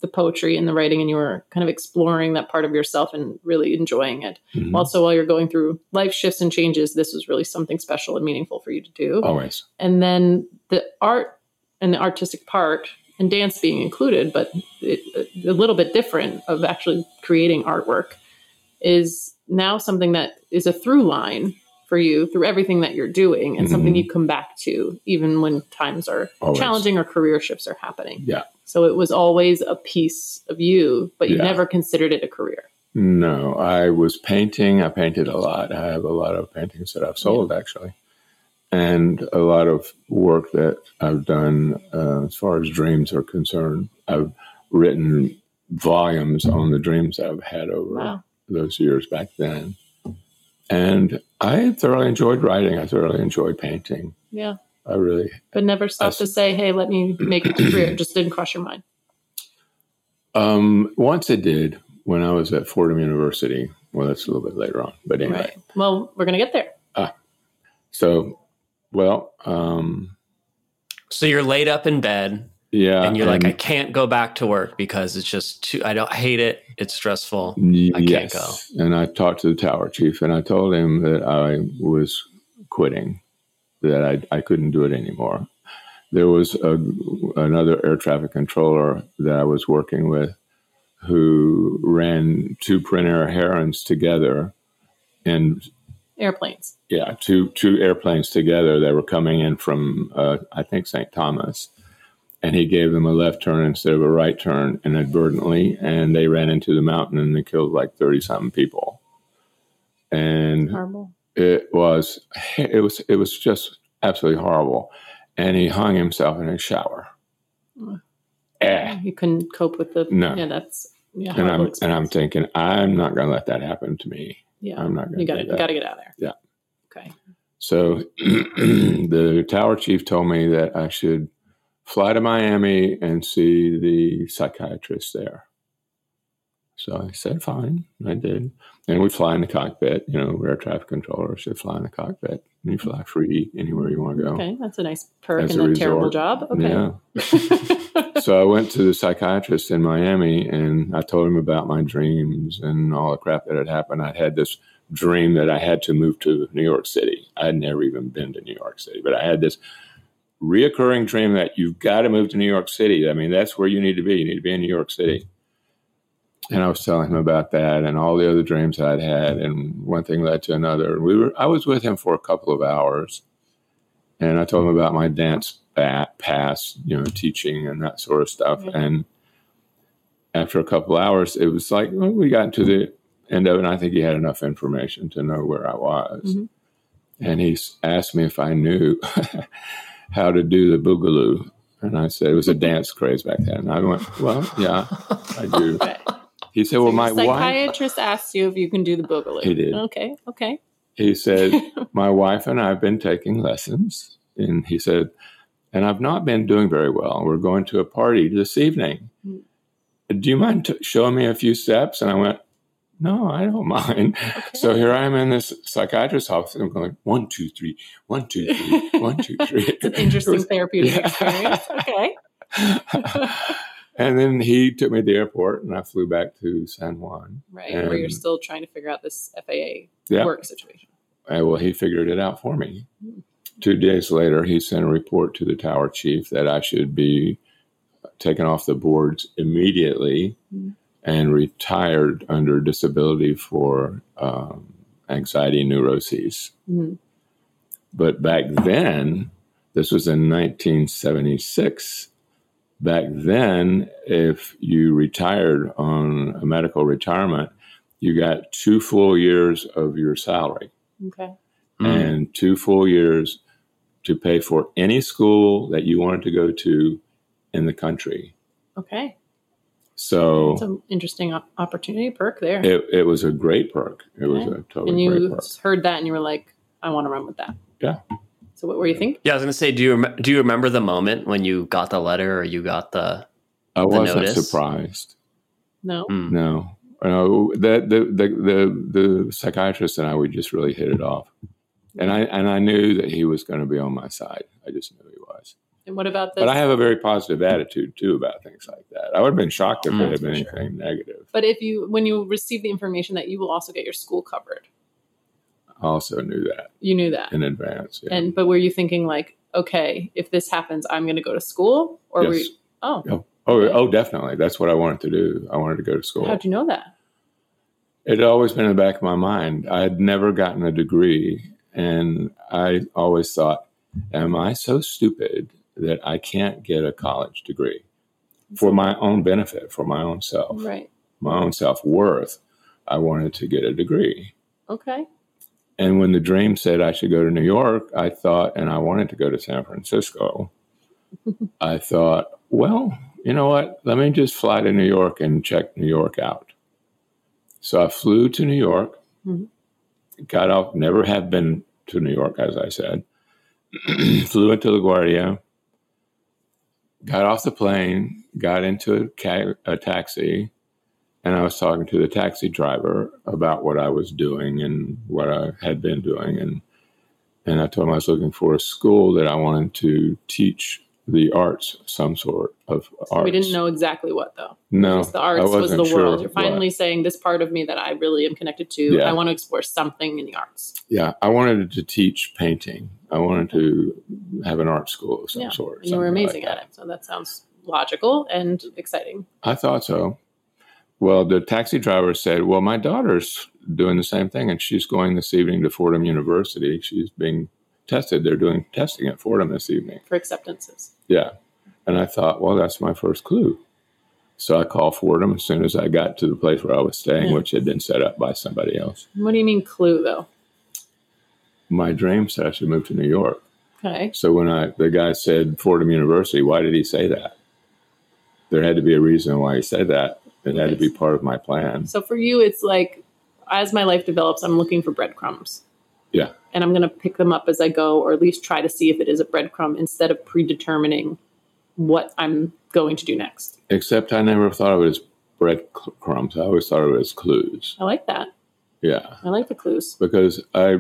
the poetry and the writing, and you were kind of exploring that part of yourself and really enjoying it. Mm-hmm. Also, while you're going through life shifts and changes, this was really something special and meaningful for you to do. Always. And then the art and the artistic part, and dance being included, but it, a little bit different of actually creating artwork, is now something that is a through line for you through everything that you're doing, and mm-hmm. something you come back to even when times are always challenging or career shifts are happening. Yeah. So it was always a piece of you, but you yeah. never considered it a career. No, I was painting. I painted a lot. I have a lot of paintings that I've sold, yeah. actually. And a lot of work that I've done uh, as far as dreams are concerned. I've written volumes on the dreams I've had over wow. those years back then. And I thoroughly enjoyed writing. I thoroughly enjoyed painting. Yeah. I really. But never stopped I, to say, hey, let me make it a career. It just didn't cross your mind. Um, once it did, when I was at Fordham University. Well, that's a little bit later on. But anyway. Right. Well, we're going to get there. Ah, so, well. Um, so you're laid up in bed. Yeah. And you're and, like, I can't go back to work because it's just too, I don't hate it. It's stressful. I yes. can't go. And I talked to the tower chief and I told him that I was quitting, that I, I couldn't do it anymore. There was a, another air traffic controller that I was working with who ran two Print-Air Herons together. And airplanes. Yeah, two, two airplanes together that were coming in from, uh, I think, Saint Thomas. And he gave them a left turn instead of a right turn inadvertently, and they ran into the mountain and they killed like thirty-something people. And horrible. it was it was it was just absolutely horrible. And he hung himself in his shower. Uh, eh. You couldn't cope with the no. Yeah, that's yeah. And I'm experience. and I'm thinking I'm not going to let that happen to me. Yeah, I'm not going to. You got to you got to get out of there. Yeah. Okay. So the tower chief told me that I should fly to Miami and see the psychiatrist there. So I said, fine. I did. And we fly in the cockpit. You know, we're a traffic controller, so fly in the cockpit. And you fly free anywhere you want to go. Okay, that's a nice perk in a, a terrible job. Okay. Yeah. So I went to the psychiatrist in Miami, and I told him about my dreams and all the crap that had happened. I'd had this dream that I had to move to New York City. I had never even been to New York City, but I had this reoccurring dream that you've got to move to New York City. I mean, that's where you need to be. You need to be in New York City. And I was telling him about that and all the other dreams I'd had, and one thing led to another. We were, I was with him for a couple of hours, and I told him about my dance past, you know, teaching and that sort of stuff. Mm-hmm. And after a couple of hours, it was like, well, we got to the end of it, and I think he had enough information to know where I was. Mm-hmm. And he asked me if I knew how to do the boogaloo. And I said, it was a dance craze back then. And I went, well, yeah, I do. Okay. He said, well, so my psychiatrist wife. Psychiatrist asked you if you can do the boogaloo. He did. Okay, okay. He said, my wife and I have been taking lessons. And he said, and I've not been doing very well. We're going to a party this evening. Mm-hmm. Do you mind t- showing me a few steps? And I went, no, I don't mind. Okay. So here I am in this psychiatrist's office, and I'm going, one, two, three, one, two, three, one, two, three. It's an interesting was, therapeutic yeah. experience. Okay. And then he took me to the airport, and I flew back to San Juan. Right, and, where you're still trying to figure out this F A A yeah. work situation. And, well, he figured it out for me. Mm-hmm. Two days later, he sent a report to the tower chief that I should be taken off the boards immediately. Mm-hmm. And retired under disability for um, anxiety neuroses. Mm-hmm. But back then, this was in nineteen seventy-six, back then, if you retired on a medical retirement, you got two full years of your salary. Okay. Mm-hmm. And two full years to pay for any school that you wanted to go to in the country. Okay. So it's an interesting opportunity perk there. It, it was a great perk. It okay. was a totally and you great perk. heard that and you were like, I want to run with that. Yeah. So what were you thinking? Yeah, I was going to say, do you rem- do you remember the moment when you got the letter or you got the I the wasn't notice? surprised. No. Mm. No. No. The, the the the the psychiatrist and I, we just really hit it off, and I and I knew that he was going to be on my side. I just knew he was. And what about this? But I have a very positive attitude too about things like that. I would have been shocked if Oh, it had been for sure. anything negative. But if you, when you receive the information that you will also get your school covered, I also knew that you knew that. in advance. Yeah. And, but were you thinking like, okay, if this happens, I'm going to go to school? Or Yes. were you, oh, oh, oh, oh, definitely. That's what I wanted to do. I wanted to go to school. how'd you know that? It had always been in the back of my mind. I had never gotten a degree. And I always thought, am I so stupid that I can't get a college degree for my own benefit, for my own self, Right. my own self-worth? I wanted to get a degree. Okay. And when the dream said I should go to New York, I thought, and I wanted to go to San Francisco, I thought, well, you know what? Let me just fly to New York and check New York out. So I flew to New York, mm-hmm. got off, never have been to New York, as I said, flew into LaGuardia, got off the plane, got into a, ca- a taxi, and I was talking to the taxi driver about what I was doing and what I had been doing. And and I told him I was looking for a school that I wanted to teach the arts, some sort of so arts. We didn't know exactly what, though. No, Just the arts I was wasn't the sure world. You're finally what. saying this part of me that I really am connected to, Yeah. I want to explore something in the arts. Yeah, I wanted to teach painting. I wanted to have an art school of some Yeah. sort. And you were something amazing like at that. it. So that sounds logical and exciting. I thought so. Well, the taxi driver said, well, my daughter's doing the same thing, and she's going this evening to Fordham University. She's being tested. They're doing testing at Fordham this evening. For acceptances. Yeah. And I thought, well, that's my first clue. So I called Fordham as soon as I got to the place where I was staying, Yeah. which had been set up by somebody else. What do you mean clue, though? My dream said I should move to New York. Okay. So when I the guy said Fordham University, why did he say that? There had to be a reason why he said that. It had to be part of my plan. So for you, it's like, as my life develops, I'm looking for breadcrumbs. Yeah. And I'm going to pick them up as I go, or at least try to see if it is a breadcrumb instead of predetermining what I'm going to do next. Except I never thought of it as breadcrumbs. I always thought of it as clues. I like that. Yeah. I like the clues. Because I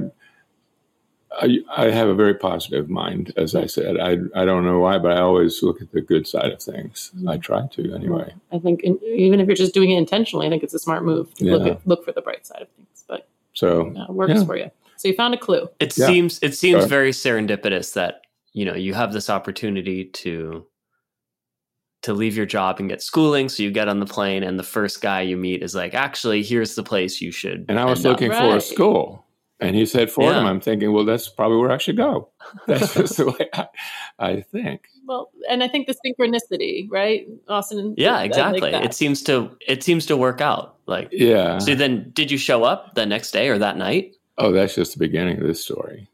I, I have a very positive mind, as I said. I I don't know why, but I always look at the good side of things. Mm-hmm. I try to anyway. I think in, even if you're just doing it intentionally, I think it's a smart move to yeah. look at, look for the bright side of things. But so yeah, it works yeah. for you. So you found a clue. It Yeah. seems it seems Sorry. very serendipitous that, you know, you have this opportunity to to leave your job and get schooling. So you get on the plane and the first guy you meet is like, actually, here's the place you should. And I was end up." looking for a Right. school. And he said Fordham. Yeah. I'm thinking, well, that's probably where I should go. That's just the way I, I think. Well, and I think the synchronicity, right, Austin? Yeah, I like exactly. that. It seems to it seems to work out. Like, Yeah. so then, did you show up the next day or that night? Oh, that's just the beginning of this story.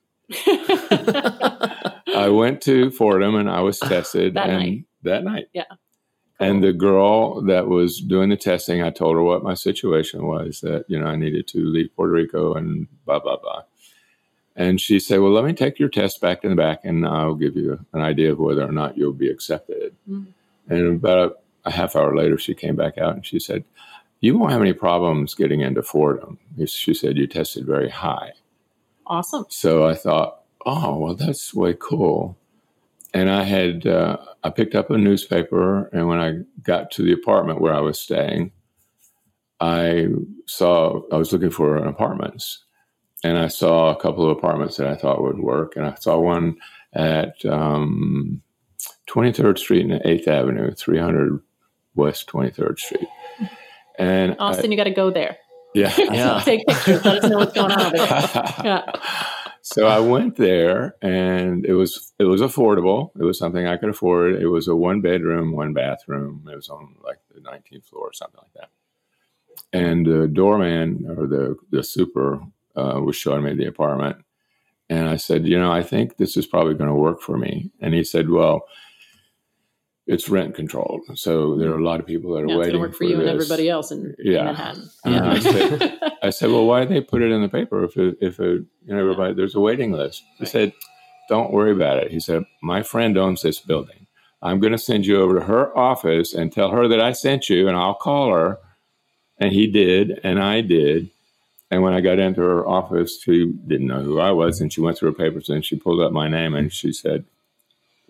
I went to Fordham and I was tested. That and night. That night. Yeah. And the girl that was doing the testing, I told her what my situation was, that, you know, I needed to leave Puerto Rico and blah, blah, blah. And she said, well, let me take your test back in the back and I'll give you an idea of whether or not you'll be accepted. Mm-hmm. And about a, a half hour later, she came back out and she said, you won't have any problems getting into Fordham. She said, you tested very high. Awesome. So I thought, oh, well, that's way cool. And I had, uh, I picked up a newspaper, and when I got to the apartment where I was staying, I saw, I was looking for apartments, and I saw a couple of apartments that I thought would work. And I saw one at um, twenty-third Street and eighth Avenue, three hundred West twenty-third Street. And Austin, I, you got to go there. Yeah. Yeah. Take pictures. Let us know what's going on there. Yeah. So I went there, and it was it was affordable. It was something I could afford. It was a one bedroom, one bathroom. It was on like the nineteenth floor or something like that. And the doorman or the the super uh, was showing me the apartment, and I said, you know, I think this is probably going to work for me. And he said, well, it's rent controlled, so there are a lot of people that are Yeah, it's waiting going to work for for you this. and everybody else in, Yeah. in Manhattan. And Yeah. I said, I said, well, why did they put it in the paper if it, if it, you know, everybody, there's a waiting list. He said, don't worry about it. He said, my friend owns this building. I'm going to send you over to her office and tell her that I sent you, and I'll call her. And he did, and I did. And when I got into her office, she didn't know who I was, and she went through her papers, and she pulled up my name, and she said,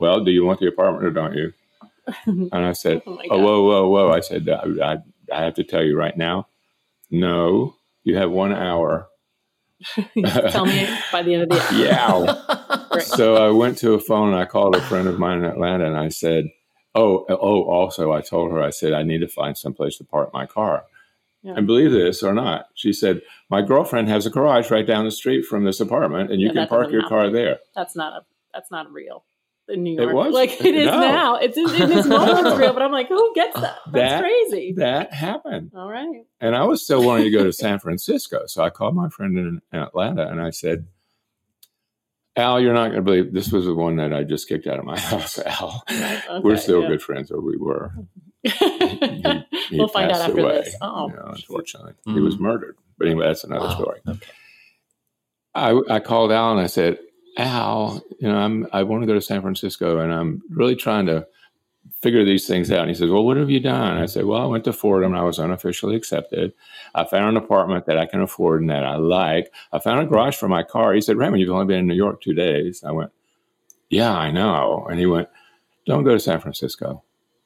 well, do you want the apartment or don't you? And I said, Oh my oh, God. whoa, whoa, whoa. I said, I, I, I have to tell you right now, no, you have one hour. Tell me by the end of the hour. Yeah. Great. So I went to a phone and I called a friend of mine in Atlanta and I said, oh, oh, also I told her, I said, I need to find someplace to park my car. Yeah. And believe this or not, she said, my girlfriend has a garage right down the street from this apartment and you Yeah, can that park doesn't your happen. car there. That's not a that's not real in New It York. was? Like it is No. now. It's in, in this moment it's real, but I'm like, who gets that? That's That- crazy. That happened. All right. And I was still wanting to go to San Francisco. So I called my friend in, in Atlanta and I said, Al, you're not going to believe this was the one that I just kicked out of my house, Al. Okay, We're still yeah. good friends, or we were. He We'll find out passed after away, this. Oh, you know, unfortunately. Mm. He was murdered. But anyway, that's another Wow. story. Okay. I, I called Al and I said, Al, you know, I'm, I want to go to San Francisco and I'm really trying to figure these things out. And he says, well, what have you done? I said, well, I went to Fordham and I was unofficially accepted. I found an apartment that I can afford and that I like. I found a garage for my car. He said, Raymond, you've only been in New York two days. I went, yeah, I know. And he went, don't go to San Francisco.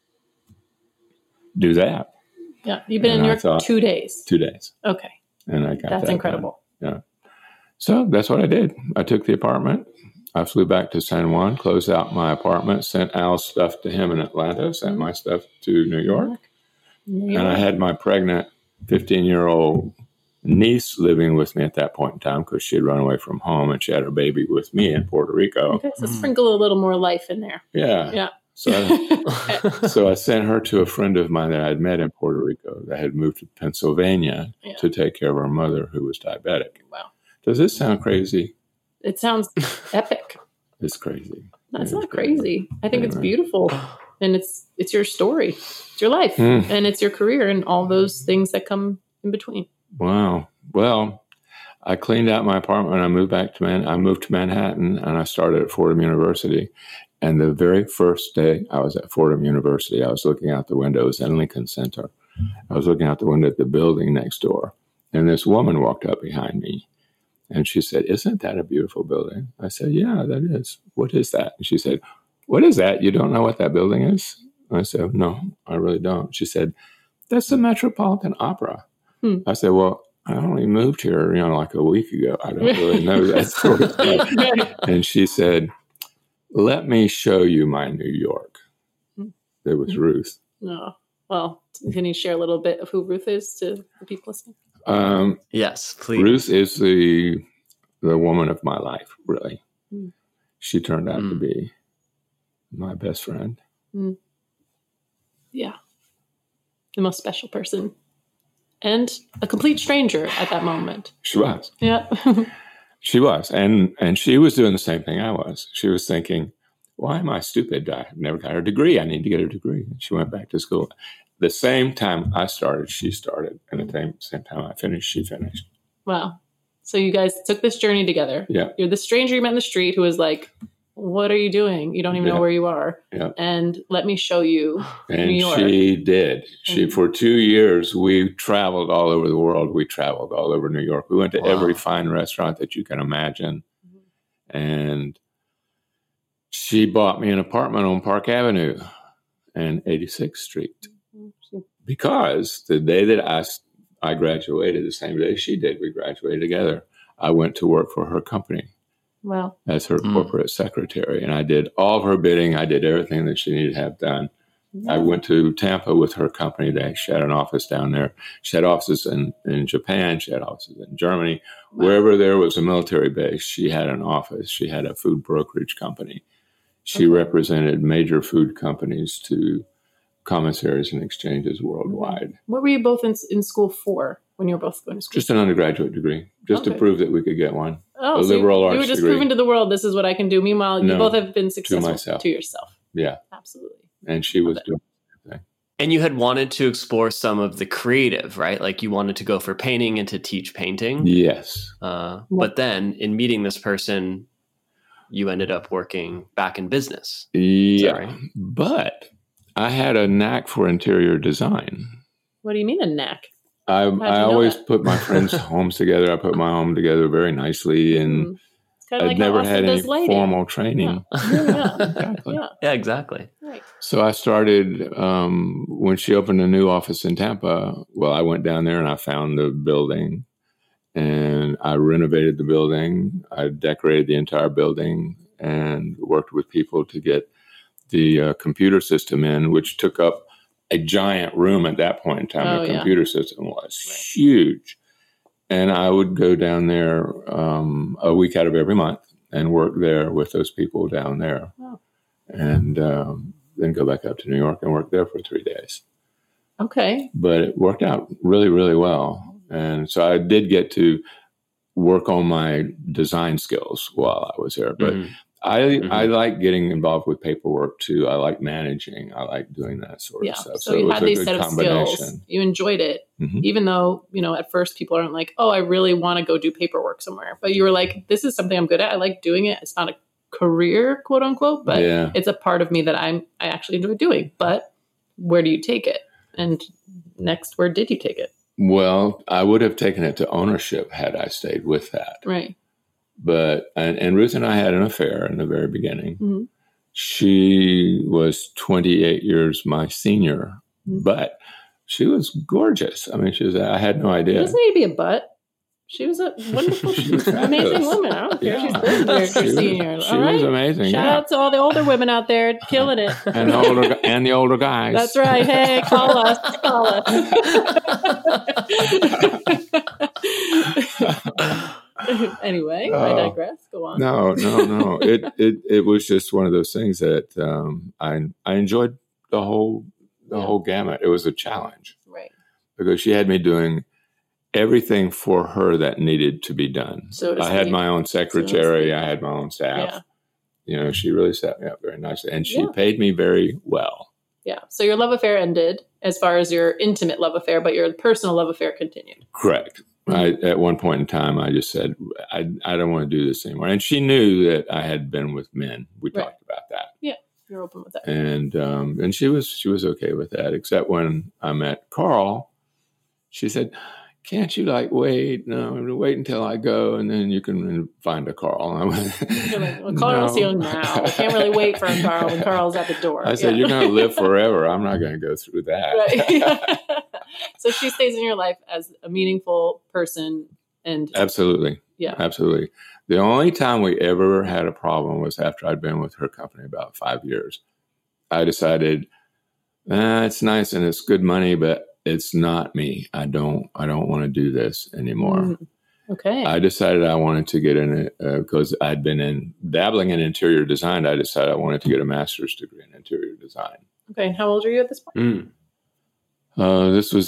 Do that. Yeah. You've been And in New I York thought- two days. Two days. Okay. And I got That's that incredible. done. So that's what I did. I took the apartment. I flew back to San Juan, closed out my apartment, sent Al's stuff to him in Atlanta, sent my stuff to New York. New York. And I had my pregnant fifteen-year-old niece living with me at that point in time because she had run away from home and she had her baby with me in Puerto Rico. Okay, so sprinkle a little more life in there. Yeah. Yeah. So I, so I sent her to a friend of mine that I had met in Puerto Rico that had moved to Pennsylvania Yeah. to take care of her mother who was diabetic. Wow. Does this sound crazy? It sounds epic. It's crazy. That's It's not crazy. I think it's Anyway. beautiful. And it's it's your story. It's your life. Mm. And it's your career and all those things that come in between. Wow. Well, I cleaned out my apartment. I moved back to Man. I moved to Manhattan, and I started at Fordham University. And the very first day I was at Fordham University, I was looking out the window. It was in Lincoln Center. I was looking out the window at the building next door, and this woman walked up behind me, and she said, "Isn't that a beautiful building?" I said, "Yeah, that is. What is that?" And she said, "What is that? You don't know what that building is?" I said, "No, I really don't." She said, "That's the Metropolitan Opera." Hmm. I said, "Well, I only moved here, you know, like a week ago. I don't really know that sort of thing." And she said, "Let me show you my New York." There was Ruth. No. Well, can you share a little bit of who Ruth is to the people listening? Um, Yes, please. Ruth is the the woman of my life, really. Mm. She turned out to Mm. be my best friend. Yeah. The most special person. And a complete stranger at that moment. She was. Yeah. She was. And and she was doing the same thing I was. She was thinking, why am I stupid? I never got a degree. I need to get a degree. And she went back to school. The same time I started, she started. And the same, same time I finished, she finished. Wow. So you guys took this journey together. Yeah. You're the stranger you met in the street who was like, what are you doing? You don't even Yeah. know where you are. Yeah. And let me show you And New York. she did. She Mhm. for two years we traveled all over the world. We traveled all over New York. We went to Wow. every fine restaurant that you can imagine. And she bought me an apartment on Park Avenue and eighty-sixth Street. Because the day that I, I graduated, the same day she did, we graduated together, I went to work for her company Wow. as her Mm. corporate secretary. And I did all of her bidding. I did everything that she needed to have done. I went to Tampa with her company. They she had an office down there. She had offices in, in Japan. She had offices in Germany. Wow. Wherever there was a military base, she had an office. She had a food brokerage company. She Okay. represented major food companies to commissaries and exchanges worldwide. What were you both in, in school for when you were both going to school? Just an undergraduate degree, just Okay. to prove that we could get one. oh, a so you- liberal you, arts were just degree. proving to the world this is what I can do. Meanwhile, you No, both have been successful myself. to yourself. Yeah. Absolutely. And she was Love it. doing And you had wanted to explore some of the creative, right? Like you wanted to go for painting and to teach painting. Yes. Uh, but then in meeting this person, you ended up working back in business. Yeah. right? But I had a knack for interior design. What do you mean a knack? I, you I know always that? put my friends' homes together. I put my home together very nicely. And Mm. It's Kind of I'd like how never Austin had any does lighting. formal training. Yeah. Exactly. Yeah. Yeah, exactly. Right. So I started, um, when she opened a new office in Tampa, well, I went down there and I found the building and I renovated the building. I decorated the entire building and worked with people to get the uh, computer system in, which took up a giant room at that point in time. Oh, the yeah. computer system was Right. huge. And I would go down there um, a week out of every month and work there with those people down there. Wow. And um, then go back up to New York and work there for three days. Okay. But it worked out really, really well. And so I did get to work on my design skills while I was there. But Mhm. I Mhm. I like getting involved with paperwork too. I like managing. I like doing that sort Yeah. of stuff. So, it you was had a these good set of combination. skills. You enjoyed it, Mhm. even though, you know, at first people aren't like, oh, I really want to go do paperwork somewhere. But you were like, this is something I'm good at. I like doing it. It's not a career, quote unquote, but Yeah. it's a part of me that I'm I actually enjoy doing. But where do you take it? And next, where did you take it? Well, I would have taken it to ownership had I stayed with that. Right. But and, and Ruth and I had an affair in the very beginning. Mhm. She was twenty-eight years my senior, Mhm. but she was gorgeous. I mean, she was. I had no It idea. doesn't need to be a butt. She was a wonderful, She was amazing fabulous. woman. I don't care. Yeah. She's good there, She Christine. was- All she was right. amazing, Shout yeah. out to all the older women out there killing it. And the older and the older guys. That's right. Hey, call us. Call us. Anyway, I Oh. digress. Go on. No, no, no. It it it was just one of those things that um, I I enjoyed the whole the Yeah. whole gamut. It was a challenge Right. because she had me doing everything for her that needed to be done. So to I had speak. my own So to secretary. speak. I had my own staff. Yeah. You know, she really set me up very nicely, and she Yeah. paid me very well. Yeah. So your love affair ended as far as your intimate love affair, but your personal love affair continued. Correct. I, at one point in time, I just said, I, I don't want to do this anymore. And she knew that I had been with men. We Right. talked about that. You're open with that. And um, and she was she was okay with that, except when I met Carl, she said, "Can't you like wait? No, wait until I go, and then you can find a Carl." And I went, You're like, well, Carl's "No." here now. We can't really wait for a Carl when Carl's at the door. I said, Yeah. "You're going to live forever. I'm not going to go through that." Right. So she stays in your life as a meaningful person, and Absolutely. yeah, Absolutely. The only time we ever had a problem was after I'd been with her company about five years. I decided, eh, it's nice and it's good money, but it's not me. I don't, I don't want to do this anymore. Mm, okay, I decided I wanted to get in it because uh, I'd been in dabbling in interior design. I decided I wanted to get a master's degree in interior design. okay. And how old are you at this point? Mm. Uh, this was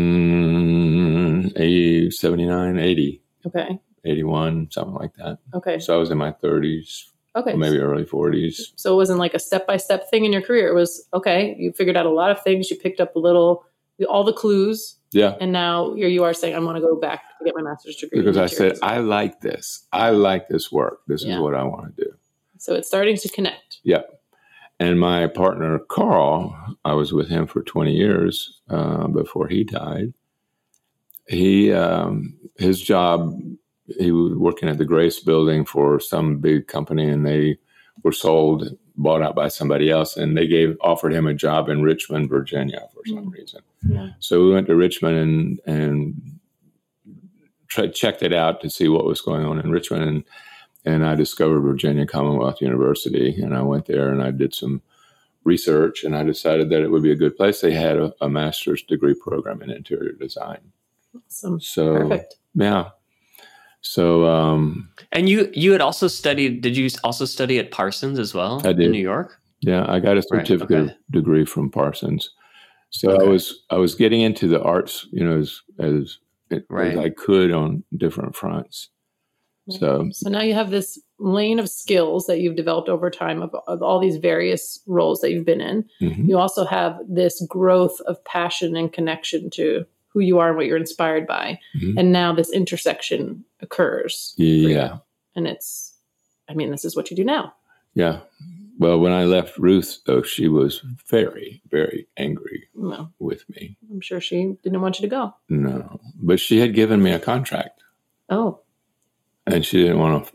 in eighty, seventy-nine, eighty, Okay, eighty-one, something like that. okay, So I was in my thirties, okay. or maybe early forties. So it wasn't like a step by step thing in your career. It was okay. You figured out a lot of things. You picked up a little, all the clues, Yeah. and now here you are saying, "I want to go back to get my master's degree." in Because I interior said, design. I like this. I like this work. This Yeah. is what I want to do. So it's starting to connect. Yep. And my partner, Carl, I was with him for twenty years uh, before he died. He, um, his job, he was working at the Grace building for some big company, and they were sold, bought out by somebody else, and they gave offered him a job in Richmond, Virginia, for some Mm. reason. Yeah. So we went to Richmond and and tried, checked it out to see what was going on in Richmond, and and I discovered Virginia Commonwealth University, and I went there and I did some research, and I decided that it would be a good place. They had a, a master's degree program in interior design. Awesome. So Perfect. yeah, so um, And you you had also studied. Did you also study at Parsons as well I did. in New York? yeah, I got a Right, certificate okay. degree from Parsons. So Okay. I was I was getting into the arts, you know, as as, Right. as I could on different fronts. So So now you have this lane of skills that you've developed over time of, of all these various roles that you've been in. mhm. You also have this growth of passion and connection to who you are and what you're inspired by. Mhm. And now this intersection occurs. for you. yeah, And it's, I mean, this is what you do now. yeah. Well, when I left Ruth, though, she was very, very angry Well, with me. I'm sure she didn't want you to go. No, but she had given me a contract, Oh, and she didn't want to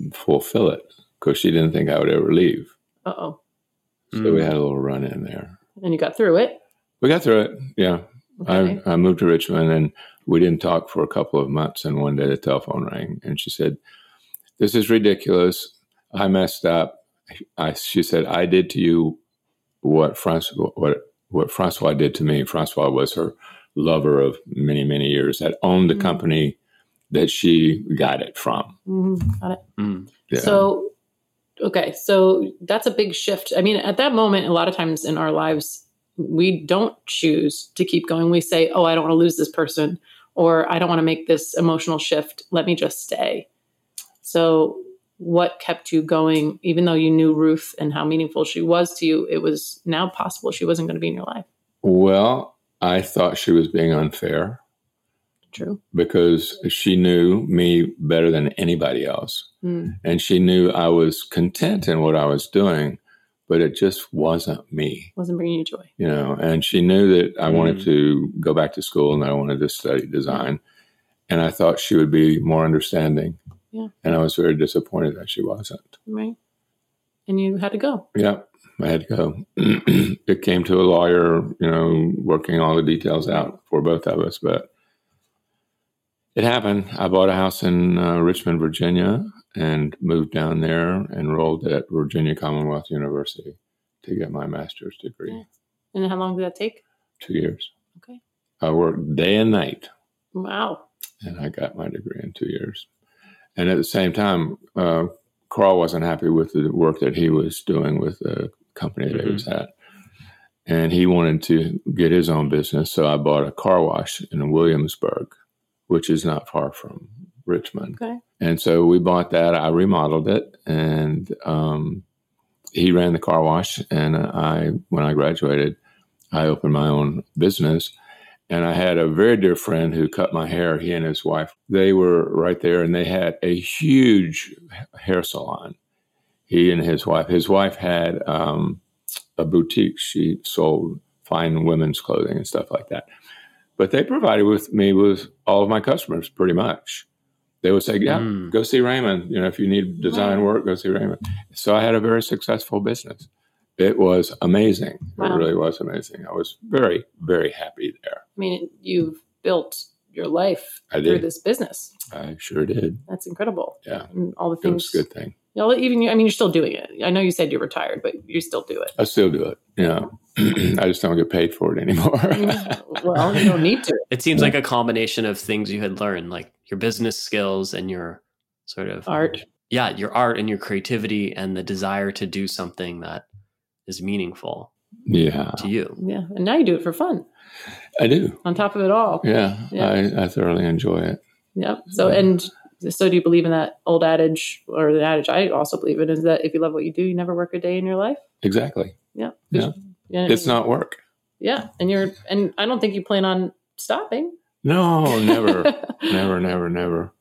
fulfill it because she didn't think I would ever leave. Uh-oh. So Mm. we had a little run in there. And you got through it? We got through it. Yeah. Okay. I, I moved to Richmond and we didn't talk for a couple of months. And one day the telephone rang and she said, "This is ridiculous. I messed up." I, she said, "I did to you what Francois, what, what Francois did to me." Francois was her lover of many, many years that owned the Mm. company that she got it from. Mm, got it. Mm. Yeah. So, okay. So that's a big shift. I mean, at that moment, a lot of times in our lives, we don't choose to keep going. We say, "Oh, I don't want to lose this person," or "I don't want to make this emotional shift. Let me just stay." So what kept you going, even though you knew Ruth and how meaningful she was to you? It was now possible she wasn't going to be in your life. Well, I thought she was being unfair True. because she knew me better than anybody else. Mm. And she knew I was content in what I was doing, but it just wasn't me, Wasn't bringing you joy. you know. And she knew that I Mm. wanted to go back to school and I wanted to study design. And I thought she would be more understanding. Yeah. And I was very disappointed that she wasn't. Right. And you had to go. Yeah, I had to go. It came to a lawyer, you know, working all the details out for both of us, but it happened. I bought a house in uh, Richmond, Virginia, and moved down there, enrolled at Virginia Commonwealth University to get my master's degree. Yeah. And how long did that take? Two years. Okay. I worked day and night, Wow. and I got my degree in two years. And at the same time, uh, Carl wasn't happy with the work that he was doing with the company that Mm-hmm. he was at. And he wanted to get his own business. So I bought a car wash in Williamsburg, which is not far from Richmond. Okay. And so we bought that. I remodeled it, and um, he ran the car wash. And I, when I graduated, I opened my own business. And I had a very dear friend who cut my hair. He and his wife, they were right there, and they had a huge hair salon. He and his wife. His wife had um, a boutique. She sold fine women's clothing and stuff like that. But they provided with me with all of my customers, pretty much. They would say, "Yeah, Mm. go see Raymond. You know, if you need design Wow. work, go see Raymond." So I had a very successful business. It was amazing. Wow. It really was amazing. I was very, very happy there. I mean, you've built your life I through did. this business. I sure did. That's incredible. Yeah. And all the It was things. a good thing. You know, even, I mean, you're still doing it. I know you said you're retired, but you still do it. I still do it. Yeah. I just don't get paid for it anymore. Well, you don't need to. It seems like a combination of things you had learned, like your business skills and your sort of Art. Yeah, your art and your creativity and the desire to do something that is meaningful Yeah. to you. Yeah. And now you do it for fun I do. on top of it all. Yeah. Yeah. I, I thoroughly enjoy it. Yep. So, and so do you believe in that old adage, or the adage I also believe in, is that if you love what you do, you never work a day in your life? Exactly. Yeah. Yeah. Yeah. It's not work. Yeah. And you're, and I don't think you plan on stopping. No, never, never, never, never.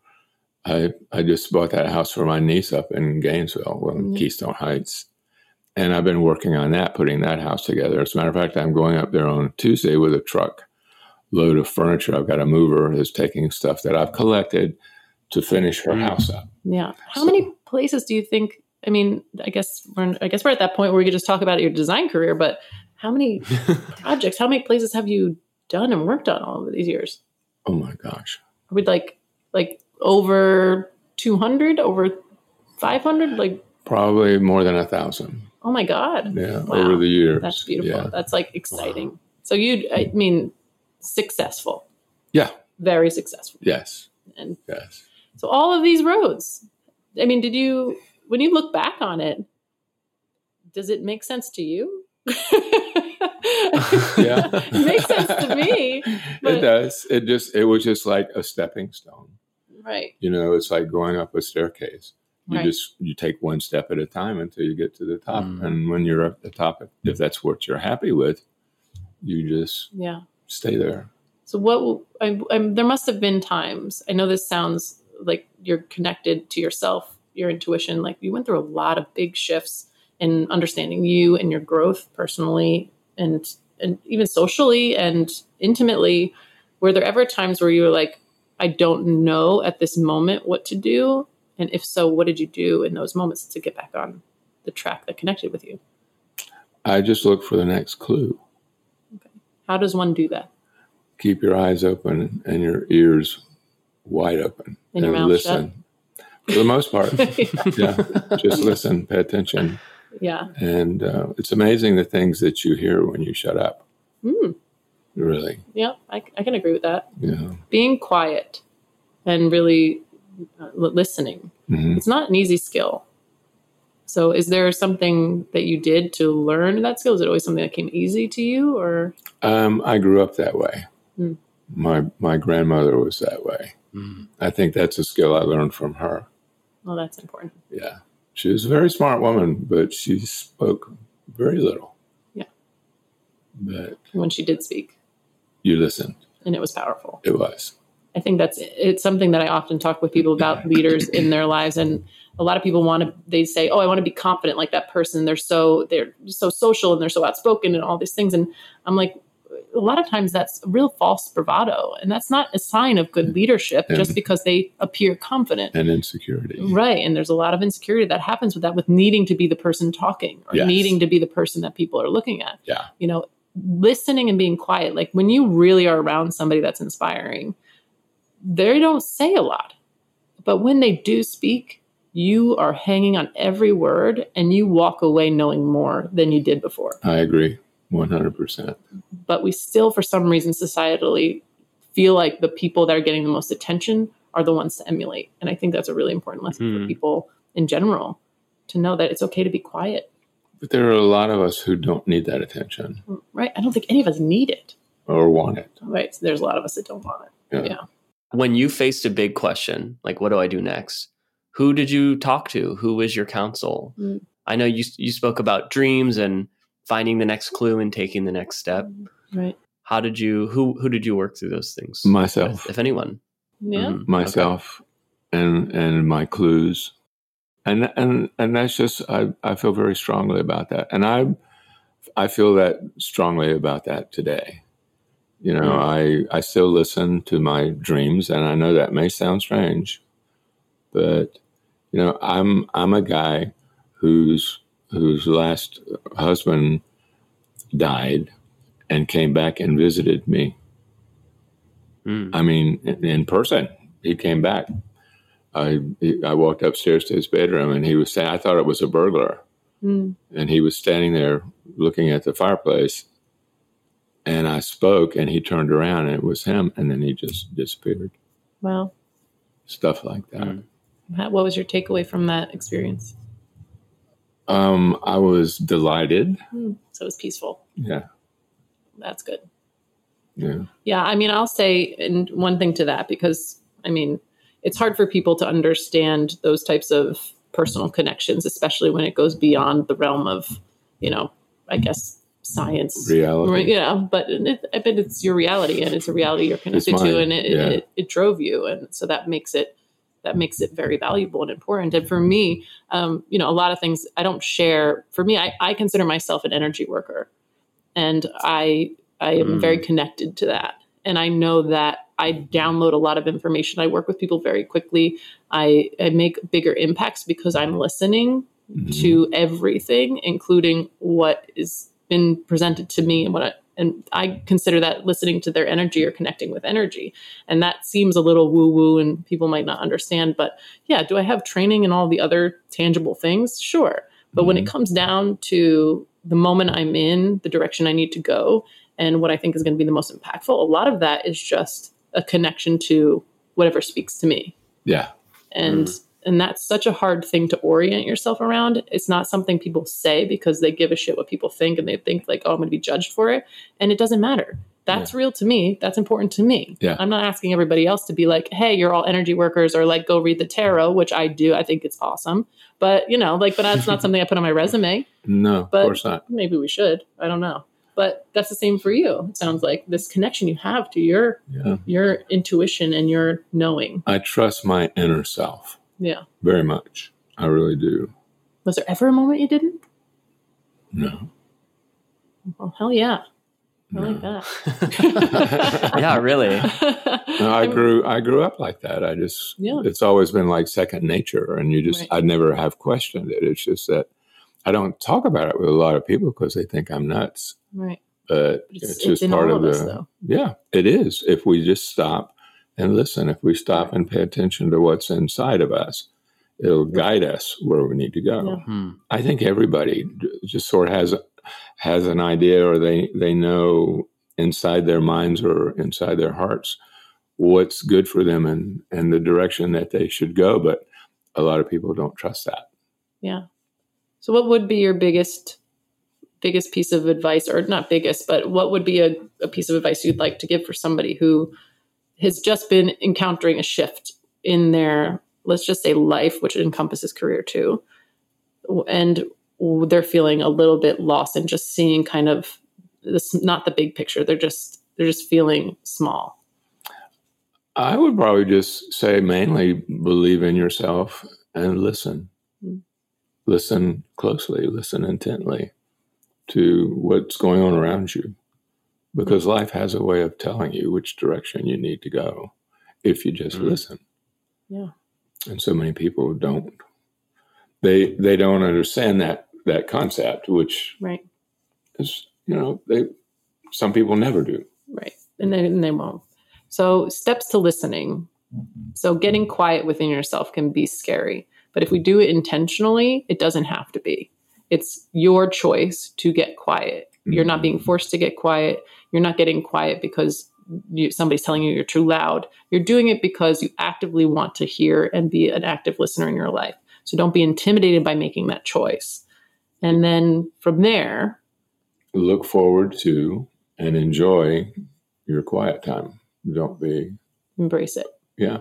I I just bought that house for my niece up in Gainesville, well, in Mhm. Keystone Heights. And I've been working on that, putting that house together. As a matter of fact, I'm going up there on Tuesday with a truck load of furniture. I've got a mover that's taking stuff that I've collected to finish her Mm. house up. Yeah. How So- many places do you think? I mean, I guess we're I guess we're at that point where we could just talk about your design career, but how many projects, how many places have you done and worked on all of these years? Oh my gosh. Are we like like over two hundred, over five hundred? Like, Probably more than a thousand. oh my God. Yeah. Wow. Over the years. That's beautiful. Yeah. That's like exciting. So you, I mean, successful, Yeah. very successful. Yes. And Yes. so all of these roads, I mean, did you, when you look back on it, does it make sense to you? Yeah. It makes sense to me. But- It does. It just, it was just like a stepping stone. Right. You know, it's like going up a staircase. You Right. just, you take one step at a time until you get to the top. Mm. And when you're at the top, if that's what you're happy with, you just Yeah. stay there. So what, I, I'm, there must have been times, I know this sounds like you're connected to yourself, your intuition, like you went through a lot of big shifts in understanding you and your growth personally and, and even socially and intimately. Were there ever times where you were like, I don't know at this moment what to do? And if so, what did you do in those moments to get back on the track that connected with you? I just look for the next clue. Okay. How does one do that? Keep your eyes open and your ears wide open and, and your mouth listen. Shut? For the most part, yeah. yeah, just listen, pay attention. Yeah, and uh, it's amazing the things that you hear when you shut up. Mm. Really. Yeah, I, I can agree with that. Yeah, being quiet and really uh, listening. Mm-hmm. It's not an easy skill. So is there something that you did to learn that skill? Is it always something that came easy to you, or? Um, I grew up that way. Mm. My my grandmother was that way. Mm. I think that's a skill I learned from her. Well, that's important. Yeah. She was a very smart woman, but she spoke very little. Yeah. But when she did speak, you listened. And it was powerful. It was. I think that's, it's something that I often talk with people about leaders in their lives. And a lot of people want to, they say, oh, I want to be confident like that person. They're so, they're so social and they're so outspoken and all these things. And I'm like, a lot of times that's real false bravado. And that's not a sign of good leadership and, just because they appear confident. And insecurity. Right. And there's a lot of insecurity that happens with that, with needing to be the person talking or yes. needing to be the person that people are looking at. Yeah. You know, listening and being quiet. Like when you really are around somebody that's inspiring, they don't say a lot. But when they do speak, you are hanging on every word and you walk away knowing more than you did before. I agree. one hundred percent. But we still, for some reason, societally feel like the people that are getting the most attention are the ones to emulate. And I think that's a really important lesson mm. for people in general, to know that it's okay to be quiet. But there are a lot of us who don't need that attention. Right. I don't think any of us need it. Or want it. Right. So there's a lot of us that don't want it. Yeah. yeah. When you faced a big question, like, what do I do next? Who did you talk to? Who was your counsel? Mm. I know you you spoke about dreams and finding the next clue and taking the next step. Right. How did you, who, who did you work through those things? Myself. With, if anyone? Yeah. Mm-hmm. Myself okay. and, and my clues. And, and, and that's just, I, I feel very strongly about that. And I, I feel that strongly about that today. You know, mm-hmm. I, I still listen to my dreams, and I know that may sound strange, but you know, I'm, I'm a guy who's, whose last husband died and came back and visited me. Mm. I mean, in, in person, he came back. I I walked upstairs to his bedroom and he was saying, I thought it was a burglar. Mm. And he was standing there looking at the fireplace. And I spoke and he turned around and it was him. And then he just disappeared. Wow. Stuff like that. Mm. What was your takeaway from that experience? Um, I was delighted. Mm, so it was peaceful. Yeah. That's good. Yeah. Yeah. I mean, I'll say and one thing to that, because I mean, it's hard for people to understand those types of personal connections, especially when it goes beyond the realm of, you know, I guess science. Reality. You know, but it, I bet it's your reality and it's a reality you're connected to, and it, yeah. it, it, it drove you. And so that makes it that makes it very valuable and important. And for me, um, you know, a lot of things I don't share. For me, I, I consider myself an energy worker, and I I am mm. very connected to that. And I know that I download a lot of information. I work with people very quickly. I, I make bigger impacts because I'm listening mm. to everything, including what is been presented to me and what I, and I consider that listening to their energy or connecting with energy. And that seems a little woo woo and people might not understand, but yeah, do I have training and all the other tangible things? Sure. But mm-hmm. when it comes down to the moment I'm in, the direction I need to go, and what I think is going to be the most impactful, a lot of that is just a connection to whatever speaks to me. Yeah. And mm. And that's such a hard thing to orient yourself around. It's not something people say because they give a shit what people think, and they think like, oh, I'm going to be judged for it. And it doesn't matter. That's yeah. real to me. That's important to me. Yeah. I'm not asking everybody else to be like, hey, you're all energy workers, or like, go read the tarot, which I do. I think it's awesome. But, you know, like, but that's not something I put on my resume. No, but of course not. Maybe we should. I don't know. But that's the same for you. It sounds like this connection you have to your yeah. your intuition and your knowing. I trust my inner self. Yeah. Very much. I really do. Was there ever a moment you didn't? No. Well, hell yeah. I No. like that. Yeah, really. No, I grew I grew up like that. I just Yeah. it's always been like second nature, and you just Right. I never have questioned it. It's just that I don't talk about it with a lot of people because they think I'm nuts. Right. But It's, it's, it's just in part all of of us, the though. yeah. It is if we just stop and listen. If we stop and pay attention to what's inside of us, it'll guide us where we need to go. Yeah. Hmm. I think everybody just sort of has has an idea, or they they know inside their minds or inside their hearts what's good for them and and the direction that they should go. But a lot of people don't trust that. Yeah. So what would be your biggest biggest piece of advice, or not biggest, but what would be a, a piece of advice you'd like to give for somebody who has just been encountering a shift in their, let's just say, life, which encompasses career too, and they're feeling a little bit lost and just seeing kind of this, not the big picture. They're just they're just feeling small. I would probably just say mainly believe in yourself and listen. Mm. Listen closely, listen intently to what's going on around you. Because life has a way of telling you which direction you need to go if you just Mm. listen. Yeah. And so many people don't. They they don't understand that that concept, which Right. is, you know, they some people never do. Right. And they, and they won't. So steps to listening. So getting quiet within yourself can be scary. But if we do it intentionally, it doesn't have to be. It's your choice to get quiet. You're not being forced to get quiet. You're not getting quiet because you, somebody's telling you you're too loud. You're doing it because you actively want to hear and be an active listener in your life. So don't be intimidated by making that choice. And then from there, Look forward to and enjoy your quiet time. Don't be, embrace it. yeah.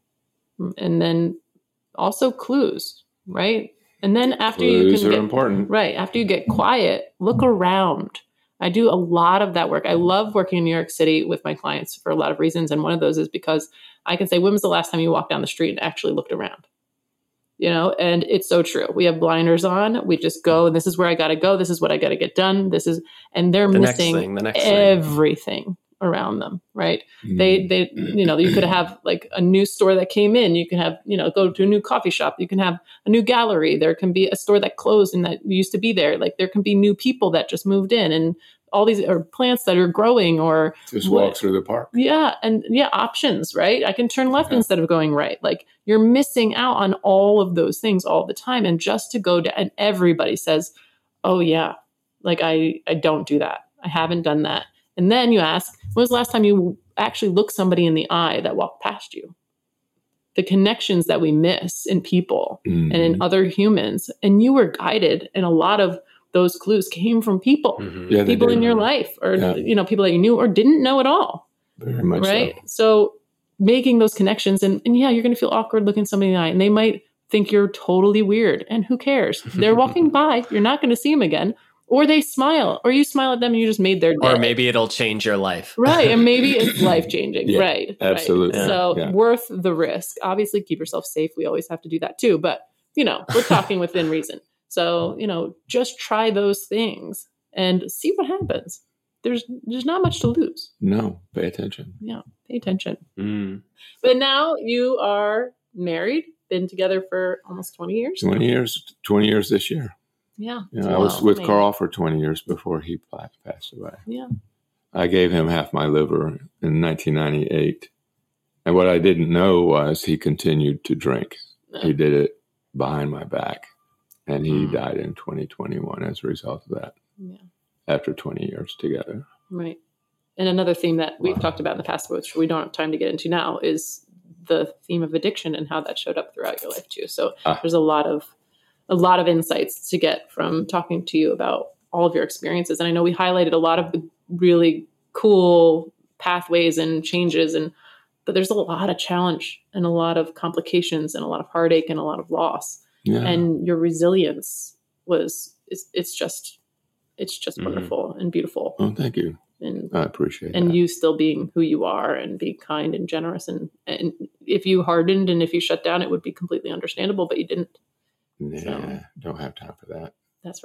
And then also clues, right? And then after you Clues can are get, important. right, after you get quiet, look around. I do a lot of that work. I love working in New York City with my clients for a lot of reasons. And one of those is because I can say, when was the last time you walked down the street and actually looked around? You know, and it's so true. We have blinders on. We just go, and this is where I got to go. This is what I got to get done. This is, and they're The next missing thing, the next thing. everything around them, right? Mm. They, they, you know, you could have like a new store that came in. You can have, you know, go to a new coffee shop. You can have a new gallery. There can be a store that closed and that used to be there. Like there can be new people that just moved in, and all these are plants that are growing, or Just what- walk through the park. yeah. And yeah, options, right? I can turn left Yeah. instead of going right. Like you're missing out on all of those things all the time. And just to go to, and everybody says, oh yeah, like I, I don't do that. I haven't done that. And then you ask, when was the last time you actually looked somebody in the eye that walked past you? The connections that we miss in people Mhm. and in other humans. And you were guided, and a lot of those clues came from people, Mhm. Yeah, they people do. in your life, or, Yeah. you know, people that you knew or didn't know at all. Very much Right. so. So making those connections, and, and yeah, you're going to feel awkward looking somebody in the eye, and they might think you're totally weird, and who cares? They're walking by. You're not going to see them again, or they smile, or you smile at them and you just made their day. Or maybe it'll change your life. Right. And maybe it's life changing. Yeah, right. absolutely. Right. So Yeah. worth the risk. Obviously, keep yourself safe. We always have to do that too. But, you know, we're talking within reason. So, you know, just try those things and see what happens. There's there's not much to lose. No, pay attention. Yeah. Pay attention. Mm. But now you are married, been together for almost twenty years. twenty years, twenty years this year. Yeah. You know, I was Wow. with Amazing. Carl for twenty years before he pa- passed away. Yeah. I gave him half my liver in nineteen ninety-eight. And what I didn't know was he continued to drink. He did it behind my back. And he Mm. died in twenty twenty-one as a result of that, Yeah. after twenty years together. Right. And another theme that we've talked about in the past, which we don't have time to get into now, is the theme of addiction and how that showed up throughout your life too. So Ah. there's a lot of a lot of insights to get from talking to you about all of your experiences. And I know we highlighted a lot of the really cool pathways and changes, and but there's a lot of challenge and a lot of complications and a lot of heartache and a lot of loss. Yeah. And your resilience was it's, it's just it's just Mhm. wonderful and beautiful. oh, thank you. And I appreciate and that. you still being who you are and being kind and generous, and and if you hardened and if you shut down, it would be completely understandable, but you didn't. Nah, so- don't have time for that. That's right.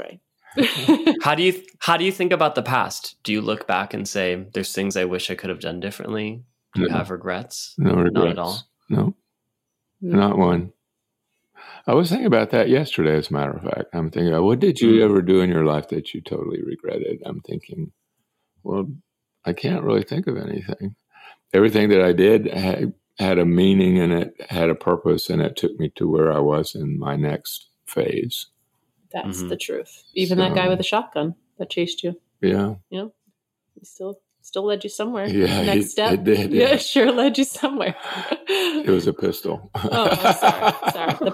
How do you how do you think about the past? Do you look back and say, "There's things I wish I could have done differently"? Do you No. have regrets? No regrets. Not at all. No, not one. I was thinking about that yesterday, as a matter of fact. I'm thinking, what did you ever do in your life that you totally regretted? I'm thinking, well, I can't really think of anything. Everything that I did had, had a meaning in it, had a purpose, and it took me to where I was in my next phase. That's Mhm. the truth. Even So- that guy with a shotgun that chased you, Yeah. you know, he still still led you somewhere. Yeah, Next it- step. it did, Yeah, yeah. it sure led you somewhere. It was a pistol. Oh, I'm sorry. Sorry, the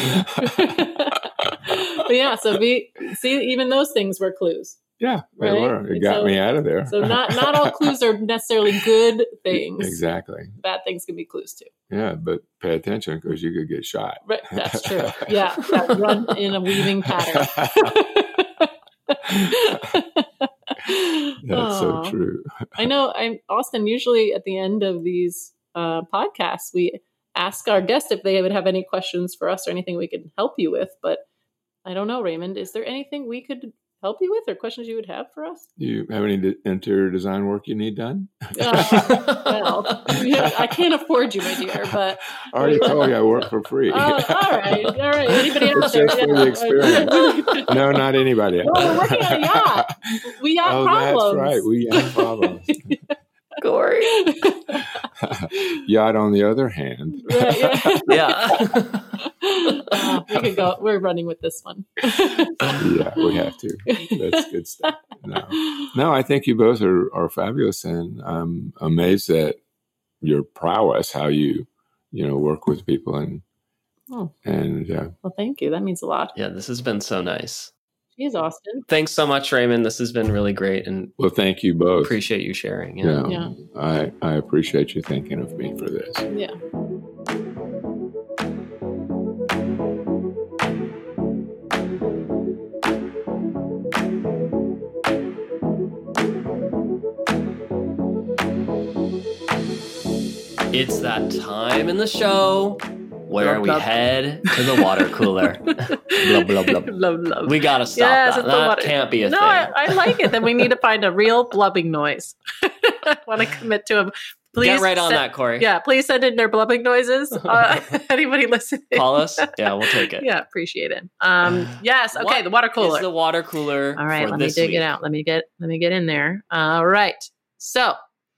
pistol. But yeah, so be see, even those things were clues. Yeah, they Right? were. It got So- me out of there. So not not all clues are necessarily good things. Exactly. Bad things can be clues too. Yeah, but pay attention because you could get shot. Right, that's true. Yeah, that run in a weaving pattern. That's so Aw. true. I know, I'm Austin. Usually at the end of these uh, podcasts, we ask our guests if they would have any questions for us or anything we could help you with. But I don't know, Raymond. Is there anything we could help you with, or questions you would have for us? You have any de- interior design work you need done? Uh, well, I can't afford you, my dear. But I already told you I work for free. oh, all right, all right. Anybody out It's there? just for the experience. No, not anybody. Well, we're working on a yacht. We got Oh, problems. that's right. We have problems. Corey. Yacht, on the other hand. Right, yeah. Yeah. Uh, we could go. We're running with this one. Yeah, we have to. That's good stuff. No, no, I think you both are, are fabulous, and I'm amazed at your prowess, how you, you know, work with people, and Oh. and uh, Well, thank you. That means a lot. Yeah, this has been so nice. Cheers, Austin. Thanks so much, Raymond. This has been really great, and well, thank you both. appreciate you sharing. Yeah. Yeah, Yeah. I I appreciate you thinking of me for this. Yeah. It's that time in the show where Blub, we blub. head to the water cooler. Blub, blub, blub. Love, love. We gotta stop Yes, that. it's the That water- can't be a no, thing. I, I like it. Then we need to find a real blubbing noise. I want to commit to them. Please Get right on send- that, Corey. Yeah, please send in their blubbing noises. Uh, anybody listening? Call us. Yeah, we'll take it. Yeah, appreciate it. Um, yes. Okay, What the water Is cooler. the water cooler. All right, for let me this dig week? it out. Let me get let me get in there. All right. So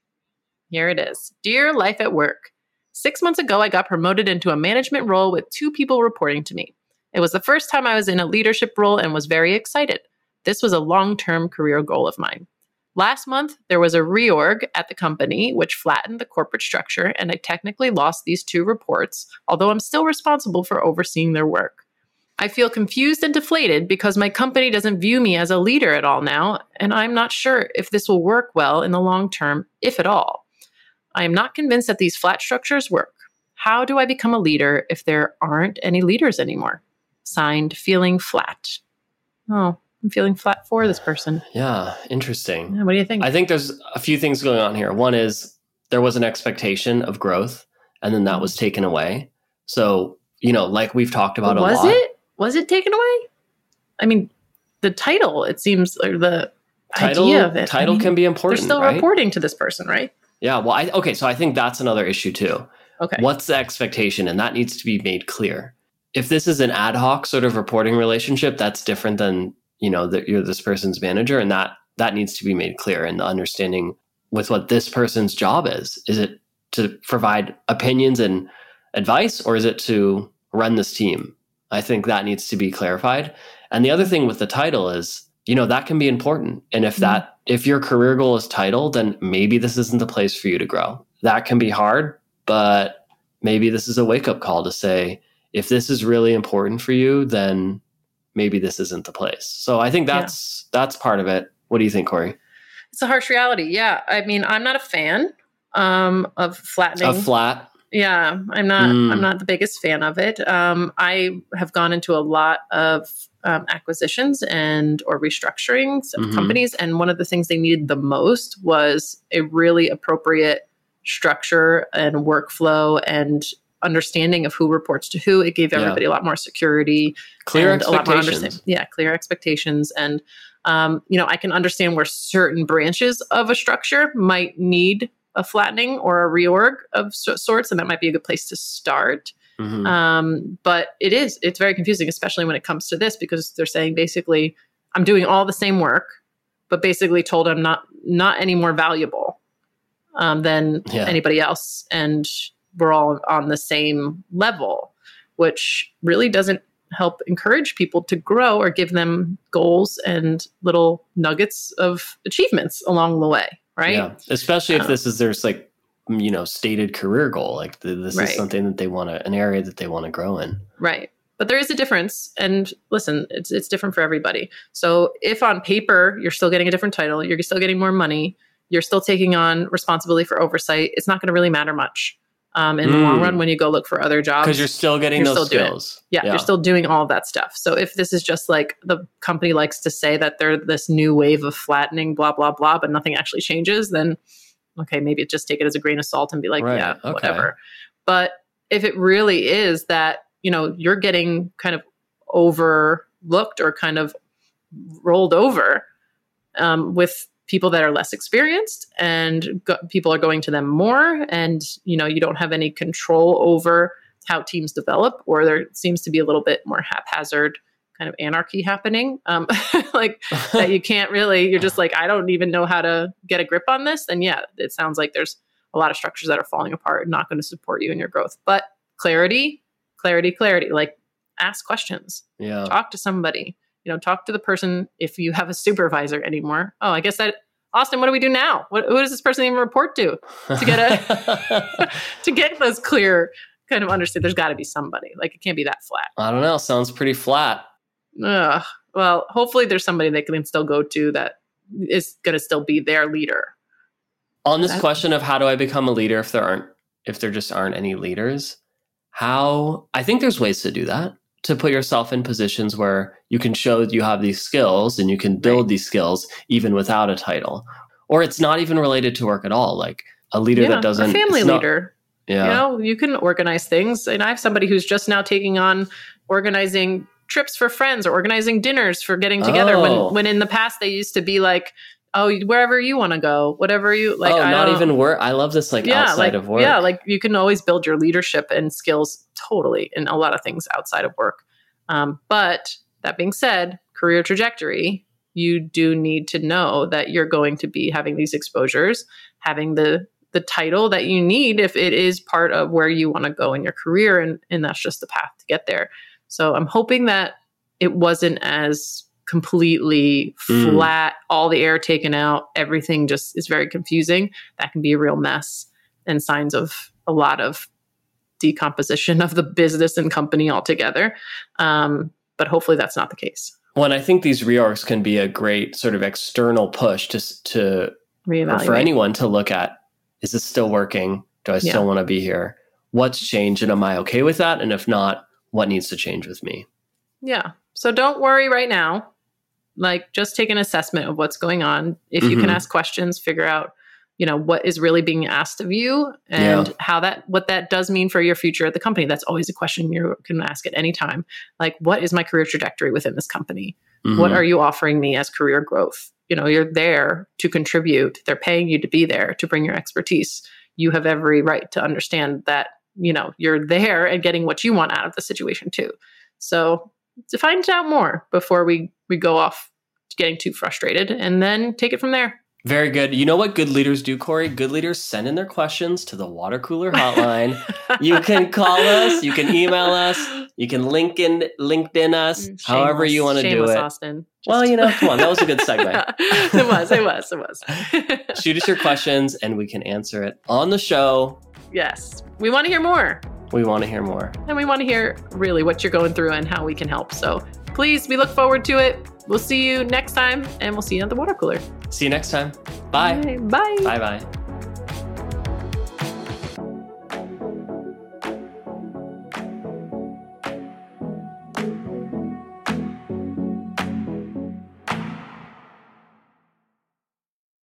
here it is. Dear Life at Work. Six months ago, I got promoted into a management role with two people reporting to me. It was the first time I was in a leadership role and was very excited. This was a long-term career goal of mine. Last month, there was a reorg at the company, which flattened the corporate structure, and I technically lost these two reports, although I'm still responsible for overseeing their work. I feel confused and deflated because my company doesn't view me as a leader at all now, and I'm not sure if this will work well in the long term, if at all. I am not convinced that these flat structures work. How do I become a leader if there aren't any leaders anymore? Signed, feeling flat. Oh, I'm feeling flat for this person. Yeah, interesting. Yeah, what do you think? I think there's a few things going on here. One is there was an expectation of growth, and then that was taken away. So, you know, like we've talked about a was lot. it? Was it taken away? I mean, the title, it seems, or the Title, idea of it. title I mean, can be they're important, still right? reporting to this person, right? Yeah, well, I, okay, so I think that's another issue too. Okay. What's the expectation? And that needs to be made clear. If this is an ad hoc sort of reporting relationship, that's different than, you know, that you're this person's manager, and that that needs to be made clear, and the understanding with what this person's job is. Is it to provide opinions and advice, or is it to run this team? I think that needs to be clarified. And the other thing with the title is, you know, that can be important. And if that if your career goal is title, then maybe this isn't the place for you to grow. That can be hard, but maybe this is a wake-up call to say, if this is really important for you, then maybe this isn't the place. So I think that's yeah. that's part of it. What do you think, Corey? It's a harsh reality. Yeah. I mean, I'm not a fan um, of flattening. Of flat? Yeah. I'm not Mm. I'm not the biggest fan of it. Um, I have gone into a lot of um, acquisitions and or restructurings of Mhm. companies. And one of the things they needed the most was a really appropriate structure and workflow and understanding of who reports to who. It gave everybody yeah. a lot more security, clear and expectations. A lot more understanding. Yeah, clear expectations. And, um, you know, I can understand where certain branches of a structure might need a flattening or a reorg of so- sorts, and that might be a good place to start. Mm-hmm. Um, but it is, it's very confusing, especially when it comes to this, because they're saying basically, I'm doing all the same work, but basically told I'm not, not any more valuable um, than yeah. anybody else. And we're all on the same level, which really doesn't help encourage people to grow or give them goals and little nuggets of achievements along the way. Right. Yeah. Especially if um, this is, there's like, you know, stated career goal, like the, this right. is something that they want to, an area that they want to grow in. Right. But there is a difference. And listen, it's it's different for everybody. So if on paper, you're still getting a different title, you're still getting more money, you're still taking on responsibility for oversight, it's not going to really matter much um, in mm. the long run when you go look for other jobs. Because you're still getting you're those still skills. Yeah, yeah, you're still doing all of that stuff. So if this is just like the company likes to say that they're this new wave of flattening, blah, blah, blah, but nothing actually changes, then okay, maybe just take it as a grain of salt and be like, right. yeah, okay. whatever. But if it really is that, you know, you're getting kind of overlooked or kind of rolled over um, with people that are less experienced, and go- people are going to them more, and, you know, you don't have any control over how teams develop, or there seems to be a little bit more haphazard kind of anarchy happening, um, like that you can't really, you're just like, I don't even know how to get a grip on this. Then yeah, it sounds like there's a lot of structures that are falling apart and not going to support you in your growth. But clarity, clarity, clarity, like ask questions, yeah, talk to somebody, you know, talk to the person. If you have a supervisor anymore, oh, I guess that, Austin, what do we do now? What, who does this person even report to to get a, to get those clear kind of understand? There's got to be somebody, like it can't be that flat. I don't know. Sounds pretty flat. Ugh. Well, hopefully there's somebody they can still go to that is going to still be their leader. On this That's- question of how do I become a leader if there aren't, if there just aren't any leaders, how, I think there's ways to do that, to put yourself in positions where you can show that you have these skills and you can build right. these skills even without a title, or it's not even related to work at all. Like a leader yeah, that doesn't, a family not, leader. Yeah. You know, you can organize things. And I have somebody who's just now taking on organizing trips for friends or organizing dinners for getting together oh. when, when in the past they used to be like, oh, wherever you want to go, whatever you like. Oh, I not don't, even work. I love this like yeah, outside like, of work. Yeah. Like you can always build your leadership and skills totally in a lot of things outside of work. Um, but that being said, career trajectory, you do need to know that you're going to be having these exposures, having the the title that you need if it is part of where you want to go in your career. And, and that's just the path to get there. So I'm hoping that it wasn't as completely mm. flat, all the air taken out, everything just is very confusing. That can be a real mess and signs of a lot of decomposition of the business and company altogether. Um, but hopefully that's not the case. Well, and I think these reorgs can be a great sort of external push to, to reevaluate. For anyone to look at, is this still working? Do I still yeah. want to be here? What's changed? And am I okay with that? And if not, what needs to change with me? Yeah. So don't worry right now. Like just take an assessment of what's going on. If you mm-hmm. can ask questions, figure out, you know, what is really being asked of you and yeah. how that, what that does mean for your future at the company. That's always a question you can ask at any time. Like, what is my career trajectory within this company? Mm-hmm. What are you offering me as career growth? You know, you're there to contribute. They're paying you to be there, to bring your expertise. You have every right to understand that, you know, you're there and getting what you want out of the situation too. So to find out more before we, we go off getting too frustrated, and then take it from there. Very good. You know what good leaders do, Corey? Good leaders send in their questions to the water cooler hotline. You can call us, you can email us, you can link in, LinkedIn us, shameless, however you want to do it. Austin. Just... Well, you know, come on, that was a good segue. it was, it was, it was. Shoot us your questions and we can answer it on the show. Yes. We want to hear more. We want to hear more. And we want to hear really what you're going through and how we can help. So please, we look forward to it. We'll see you next time, and we'll see you at the water cooler. See you next time. Bye. Bye. Bye. Bye-bye.